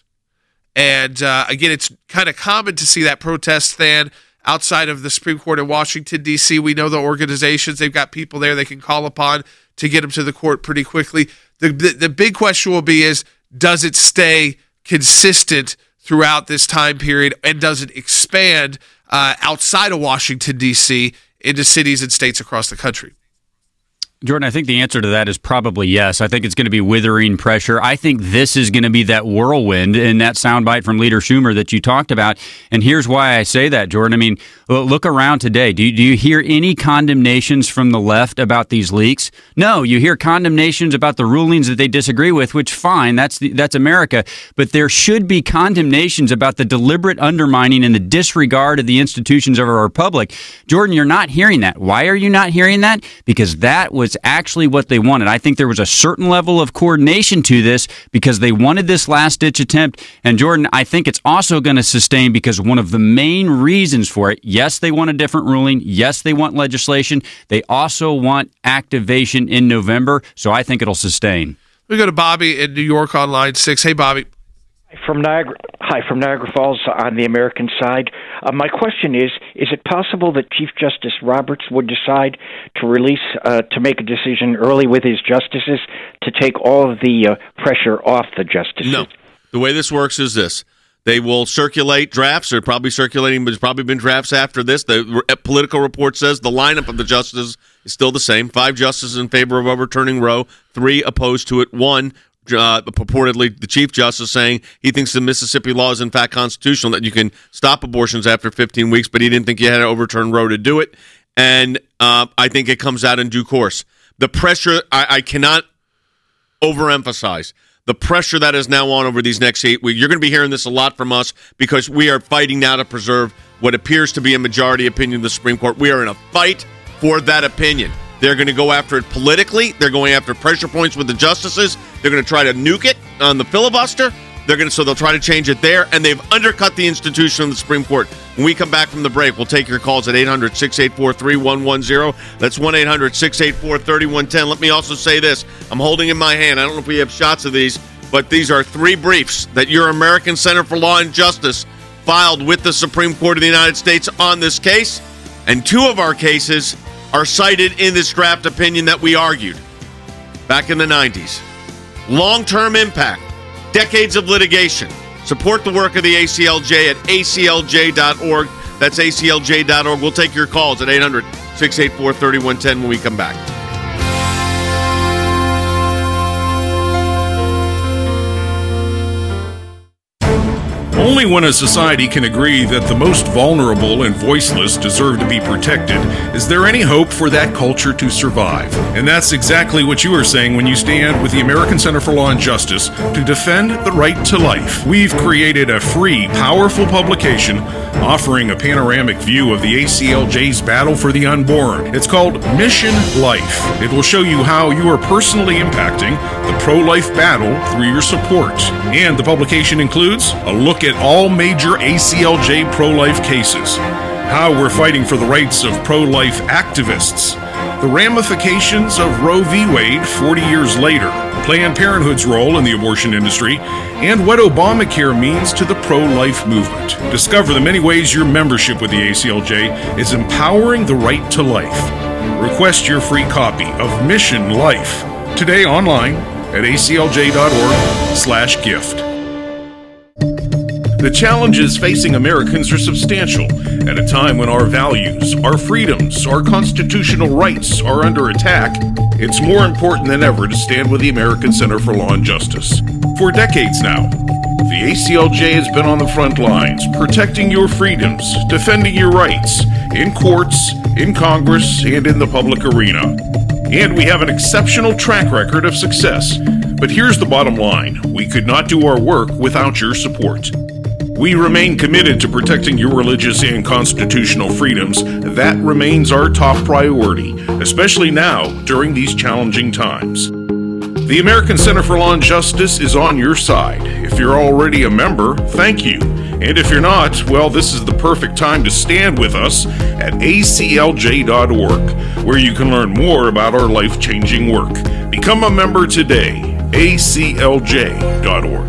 and uh, again, it's kind of common to see that protest stand outside of the Supreme Court in Washington, D C. We know the organizations; they've got people there they can call upon to get them to the court pretty quickly. The the, the big question will be is, does it stay consistent throughout this time period, and does it expand uh, outside of Washington, D C into cities and states across the country? Jordan, I think the answer to that is probably yes. I think it's going to be withering pressure. I think this is going to be that whirlwind in that soundbite from Leader Schumer that you talked about. And here's why I say that, Jordan. I mean, look around today. Do you, do you hear any condemnations from the left about these leaks? No, you hear condemnations about the rulings that they disagree with, which fine, that's the, that's America. But there should be condemnations about the deliberate undermining and the disregard of the institutions of our republic. Jordan, you're not hearing that. Why are you not hearing that? Because that was actually what they wanted. I think there was a certain level of coordination to this because they wanted this last-ditch attempt. And Jordan, I think it's also going to sustain because one of the main reasons for it, yes, they want a different ruling. Yes, they want legislation. They also want activation in November. So I think it'll sustain. We go to Bobby in New York on line six. Hey, Bobby. From Niagara, hi, from Niagara Falls on the American side. Uh, my question is, is it possible that Chief Justice Roberts would decide to release, uh, to make a decision early with his justices to take all of the uh, pressure off the justices? No. The way this works is this. They will circulate drafts. They're probably circulating, but there's probably been drafts after this. The Political report says the lineup of the justices is still the same. Five justices in favor of overturning Roe, three opposed to it, one Uh, purportedly the Chief Justice saying he thinks the Mississippi law is in fact constitutional, that you can stop abortions after fifteen weeks, but he didn't think you had to overturn Roe to do it. And uh, I think it comes out in due course. The pressure, I, I cannot overemphasize, the pressure that is now on over these next eight weeks. You're going to be hearing this a lot from us because we are fighting now to preserve what appears to be a majority opinion of the Supreme Court. We are in a fight for that opinion. They're going to go after it politically. They're going after pressure points with the justices. They're going to try to nuke it on the filibuster. They're going to, so they'll try to change it there, and they've undercut the institution of the Supreme Court. When we come back from the break, we'll take your calls at eight hundred, six eight four, three one one zero. That's one eight hundred, six eight four, three one one zero. Let me also say this. I'm holding in my hand, I don't know if we have shots of these, but these are three briefs that your American Center for Law and Justice filed with the Supreme Court of the United States on this case, and two of our cases are cited in this draft opinion that we argued back in the nineties. Long-term impact, decades of litigation. Support the work of the A C L J at A C L J dot org. That's A C L J dot org. We'll take your calls at eight hundred, six eight four, three one one zero when we come back. Only when a society can agree that the most vulnerable and voiceless deserve to be protected is there any hope for that culture to survive. And that's exactly what you are saying when you stand with the American Center for Law and Justice to defend the right to life. We've created a free, powerful publication offering a panoramic view of the A C L J's battle for the unborn. It's called Mission Life. It will show you how you are personally impacting the pro-life battle through your support. And the publication includes a look at all major A C L J pro-life cases, how we're fighting for the rights of pro-life activists, the ramifications of Roe v. Wade forty years later, Planned Parenthood's role in the abortion industry, and what Obamacare means to the pro-life movement. Discover the many ways your membership with the A C L J is empowering the right to life. Request your free copy of Mission Life today online at A C L J dot org slash gift. The challenges facing Americans are substantial. At a time when our values, our freedoms, our constitutional rights are under attack, it's more important than ever to stand with the American Center for Law and Justice. For decades now, the A C L J has been on the front lines, protecting your freedoms, defending your rights, in courts, in Congress, and in the public arena. And we have an exceptional track record of success. But here's the bottom line. We could not do our work without your support. We remain committed to protecting your religious and constitutional freedoms. That remains our top priority, especially now during these challenging times. The American Center for Law and Justice is on your side. If you're already a member, thank you. And if you're not, well, this is the perfect time to stand with us at A C L J dot org, where you can learn more about our life-changing work. Become a member today, A C L J dot org.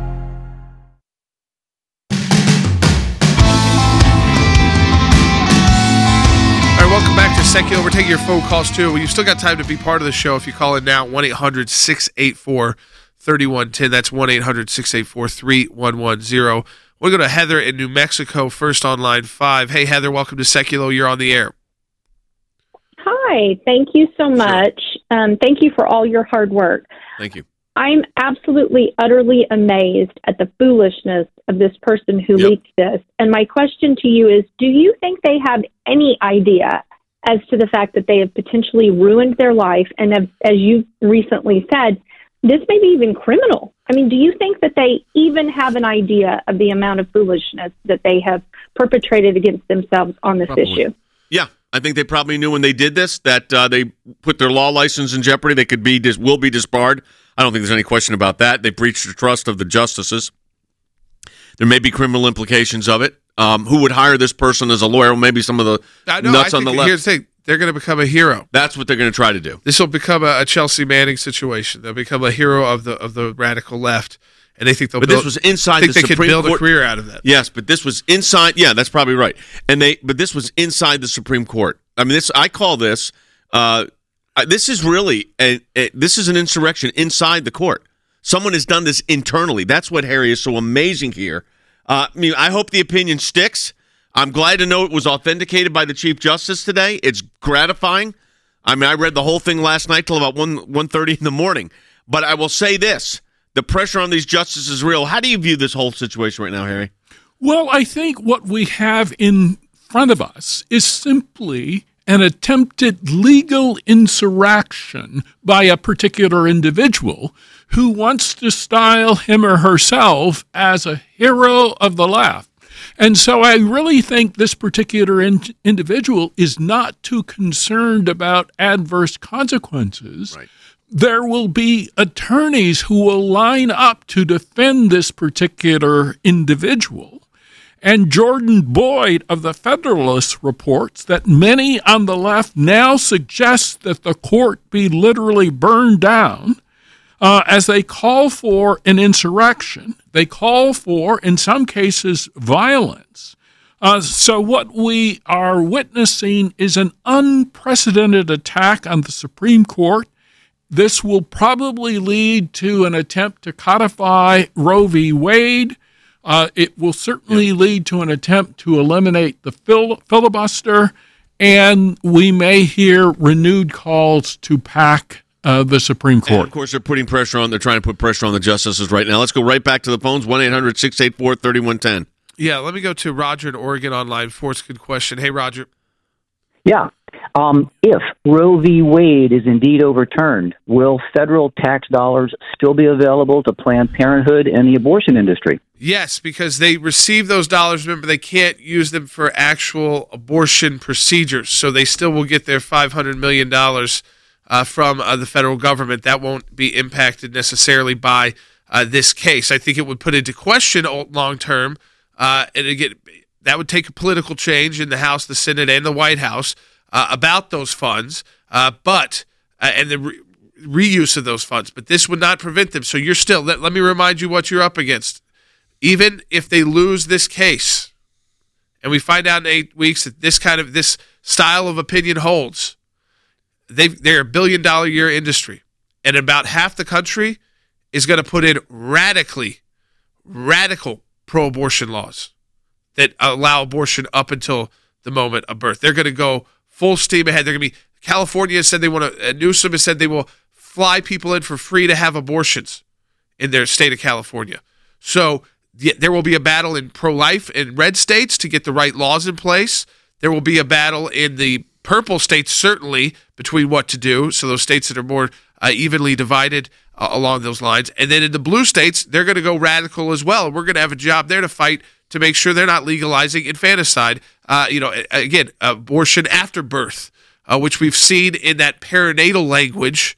Welcome back to Secular. We're taking your phone calls too. You've still got time to be part of the show if you call in now, one eight hundred six eight four three one one zero. That's one eight hundred six eight four three one one zero. We'll go to Heather in New Mexico first on line five. Hey, Heather, welcome to Secular. You're on the air. Hi, thank you so much. Sure. Um, thank you for all your hard work. Thank you. I'm absolutely, utterly amazed at the foolishness of this person who yep. leaked this. And my question to you is, do you think they have any idea as to the fact that they have potentially ruined their life? And have, as you recently said, this may be even criminal. I mean, do you think that they even have an idea of the amount of foolishness that they have perpetrated against themselves on this probably. issue? Yeah, I think they probably knew when they did this that uh, they put their law license in jeopardy. They could be dis- will be disbarred. I don't think there's any question about that. They breached the trust of the justices. There may be criminal implications of it. Um, who would hire this person as a lawyer? Well, maybe some of the I know, nuts I on think, the left. Here's the thing. They're going to become a hero. That's what they're going to try to do. This will become a, a Chelsea Manning situation. They'll become a hero of the of the radical left, and they think they'll. But build, this was inside think the they Supreme could build Court. a career out of that. Yes, but this was inside. Yeah, that's probably right. And they, but this was inside the Supreme Court. I mean, this I call this. Uh, this is really a, a, this is an insurrection inside the court. Someone has done this internally. That's what, Harry, is so amazing here. Uh, I mean, I hope the opinion sticks. I'm glad to know it was authenticated by the Chief Justice today. It's gratifying. I mean, I read the whole thing last night till about one one thirty in the morning. But I will say this: the pressure on these justices is real. How do you view this whole situation right now, Harry? Well, I think what we have in front of us is simply an attempted legal insurrection by a particular individual who wants to style him or herself as a hero of the left. And so I really think this particular in- individual is not too concerned about adverse consequences. Right. There will be attorneys who will line up to defend this particular individual. And Jordan Boyd of the Federalist reports that many on the left now suggest that the court be literally burned down uh, as they call for an insurrection. They call for, in some cases, violence. Uh, so what we are witnessing is an unprecedented attack on the Supreme Court. This will probably lead to an attempt to codify Roe v. Wade. Uh, it will certainly yep. lead to an attempt to eliminate the fil- filibuster, and we may hear renewed calls to pack uh, the Supreme Court. And of course, they're putting pressure on. They're trying to put pressure on the justices right now. Let's go right back to the phones. one eight hundred six eight four three one one zero. Yeah, let me go to Roger in Oregon on line four. It's a good question. Hey, Roger. Yeah. Um, if Roe v. Wade is indeed overturned, will federal tax dollars still be available to Planned Parenthood and the abortion industry? Yes, because they receive those dollars. Remember, they can't use them for actual abortion procedures, so they still will get their five hundred million dollars uh, from uh, the federal government. That won't be impacted necessarily by uh, this case. I think it would put into question long-term, uh, and again, that would take a political change in the House, the Senate, and the White House uh, about those funds, uh, but uh, and the re- reuse of those funds. But this would not prevent them. So you're still, let, let me remind you what you're up against. Even if they lose this case, and we find out in eight weeks that this kind of, this style of opinion holds, they they're a billion dollar a year industry. And about half the country is going to put in radically, radical pro-abortion laws that allow abortion up until the moment of birth. They're going to go full steam ahead. They're going to be, California said they want to, uh, Newsom has said they will fly people in for free to have abortions in their state of California. So yeah, there will be a battle in pro-life in red states to get the right laws in place. There will be a battle in the purple states, certainly, between what to do. So those states that are more uh, evenly divided uh, along those lines. And then in the blue states, they're going to go radical as well. We're going to have a job there to fight to make sure they're not legalizing infanticide. Uh, you know, again, abortion after birth, uh, which we've seen in that perinatal language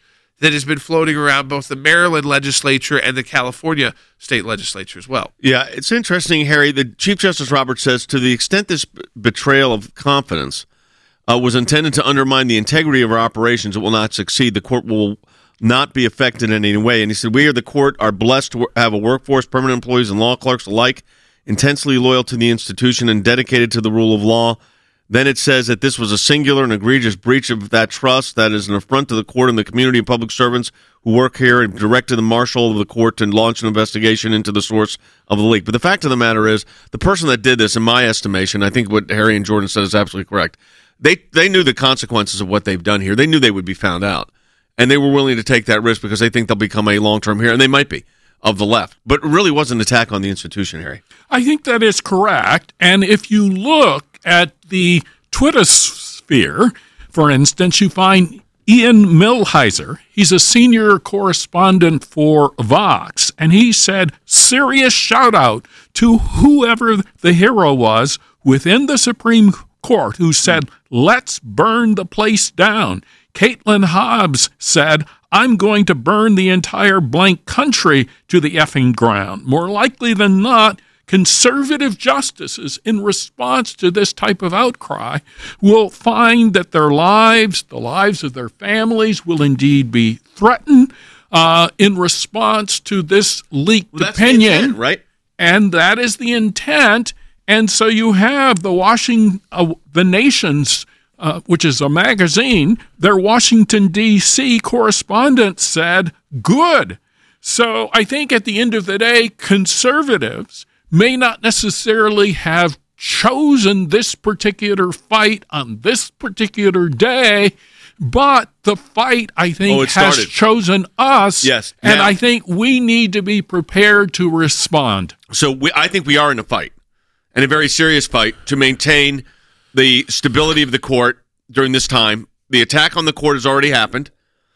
that has been floating around both the Maryland legislature and the California state legislature as well. Yeah, it's interesting, Harry. The Chief Justice Roberts says, to the extent this betrayal of confidence uh, was intended to undermine the integrity of our operations, it will not succeed. The court will not be affected in any way. And he said, we are the court are blessed to have a workforce, permanent employees and law clerks alike, intensely loyal to the institution and dedicated to the rule of law. Then it says that this was a singular and egregious breach of that trust that is an affront to the court and the community of public servants who work here, and directed the marshal of the court to launch an investigation into the source of the leak. But the fact of the matter is, the person that did this, in my estimation, I think what Harry and Jordan said is absolutely correct. They they knew the consequences of what they've done here. They knew they would be found out, and they were willing to take that risk because they think they'll become a long-term hero, and they might be, of the left. But it really was an attack on the institution, Harry. I think that is correct. And if you look at the Twitter sphere, for instance, you find Ian Millhiser. He's a senior correspondent for Vox, and he said, serious shout out to whoever the hero was within the Supreme Court who said, let's burn the place down. Caitlin Hobbs said, I'm going to burn the entire blank country to the effing ground. More likely than not, conservative justices, in response to this type of outcry, will find that their lives, the lives of their families, will indeed be threatened uh, in response to this leaked well, that's opinion. The intent, right? And that is the intent. And so you have the Washington, uh, the Nation's, uh, which is a magazine, their Washington, D C correspondent said, good. So I think at the end of the day, conservatives may not necessarily have chosen this particular fight on this particular day, but the fight, I think, oh, has started. chosen us. Yes. And Now, I think we need to be prepared to respond. So we, I think we are in a fight, and a very serious fight, to maintain the stability of the court during this time. The attack on the court has already happened.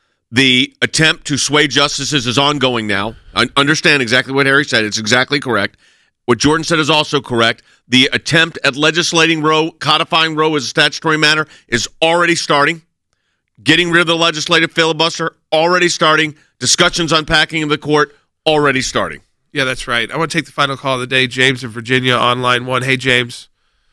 The attempt to sway justices is ongoing now. I understand exactly what Harry said. It's exactly correct. What Jordan said is also correct. The attempt at legislating Roe, codifying Roe as a statutory matter, is already starting. Getting rid of the legislative filibuster, already starting. Discussions on packing of the court, already starting. Yeah, that's right. I want to take the final call of the day. James in Virginia on line one. Hey, James.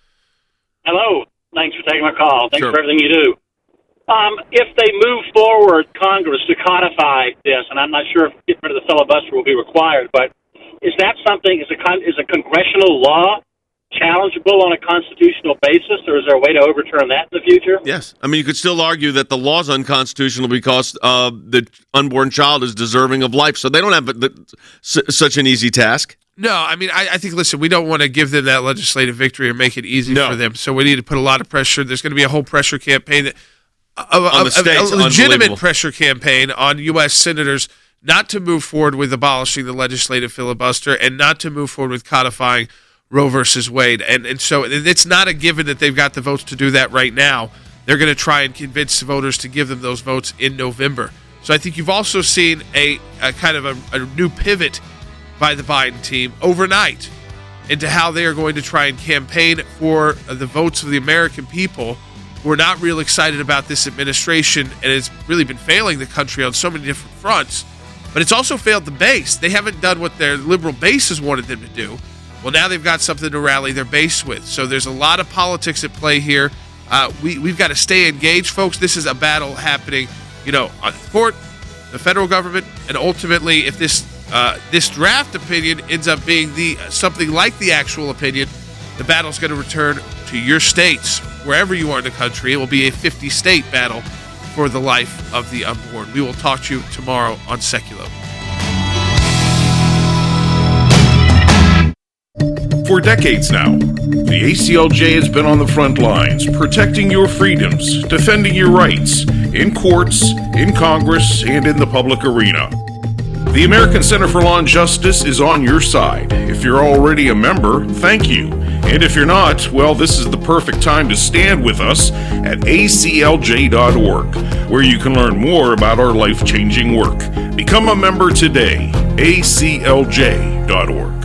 Hello. Thanks for taking my call. Thanks Sure. for everything you do. Um, if they move forward, Congress, to codify this, and I'm not sure if getting rid of the filibuster will be required, but is that something, is a, con- is a congressional law challengeable on a constitutional basis, or is there a way to overturn that in the future? Yes. I mean, you could still argue that the law's unconstitutional because uh, the unborn child is deserving of life, so they don't have the, s- such an easy task. No, I mean, I, I think, listen, we don't want to give them that legislative victory or make it easy No. for them, so we need to put a lot of pressure. There's going to be a whole pressure campaign, that, a, On the a, states, a legitimate unbelievable. pressure campaign on U S senators not to move forward with abolishing the legislative filibuster and not to move forward with codifying Roe versus Wade. And and so it's not a given that they've got the votes to do that right now. They're going to try and convince voters to give them those votes in November. So I think you've also seen a, a kind of a, a new pivot by the Biden team overnight into how they are going to try and campaign for the votes of the American people who are not real excited about this administration, and it's really been failing the country on so many different fronts. But it's also failed the base. They haven't done what their liberal base has wanted them to do. Well, now they've got something to rally their base with. So there's a lot of politics at play here. Uh, we, we've got to stay engaged, folks. This is a battle happening, you know, on the court, the federal government, and ultimately, if this uh, this draft opinion ends up being the something like the actual opinion, the battle's going to return to your states, wherever you are in the country. It will be a fifty-state battle for the life of the unborn. We will talk to you tomorrow on Seculo. For decades now, the A C L J has been on the front lines, protecting your freedoms, defending your rights, in courts, in Congress, and in the public arena. The American Center for Law and Justice is on your side. If you're already a member, thank you. And if you're not, well, this is the perfect time to stand with us at A C L J dot org, where you can learn more about our life-changing work. Become a member today, A C L J dot org.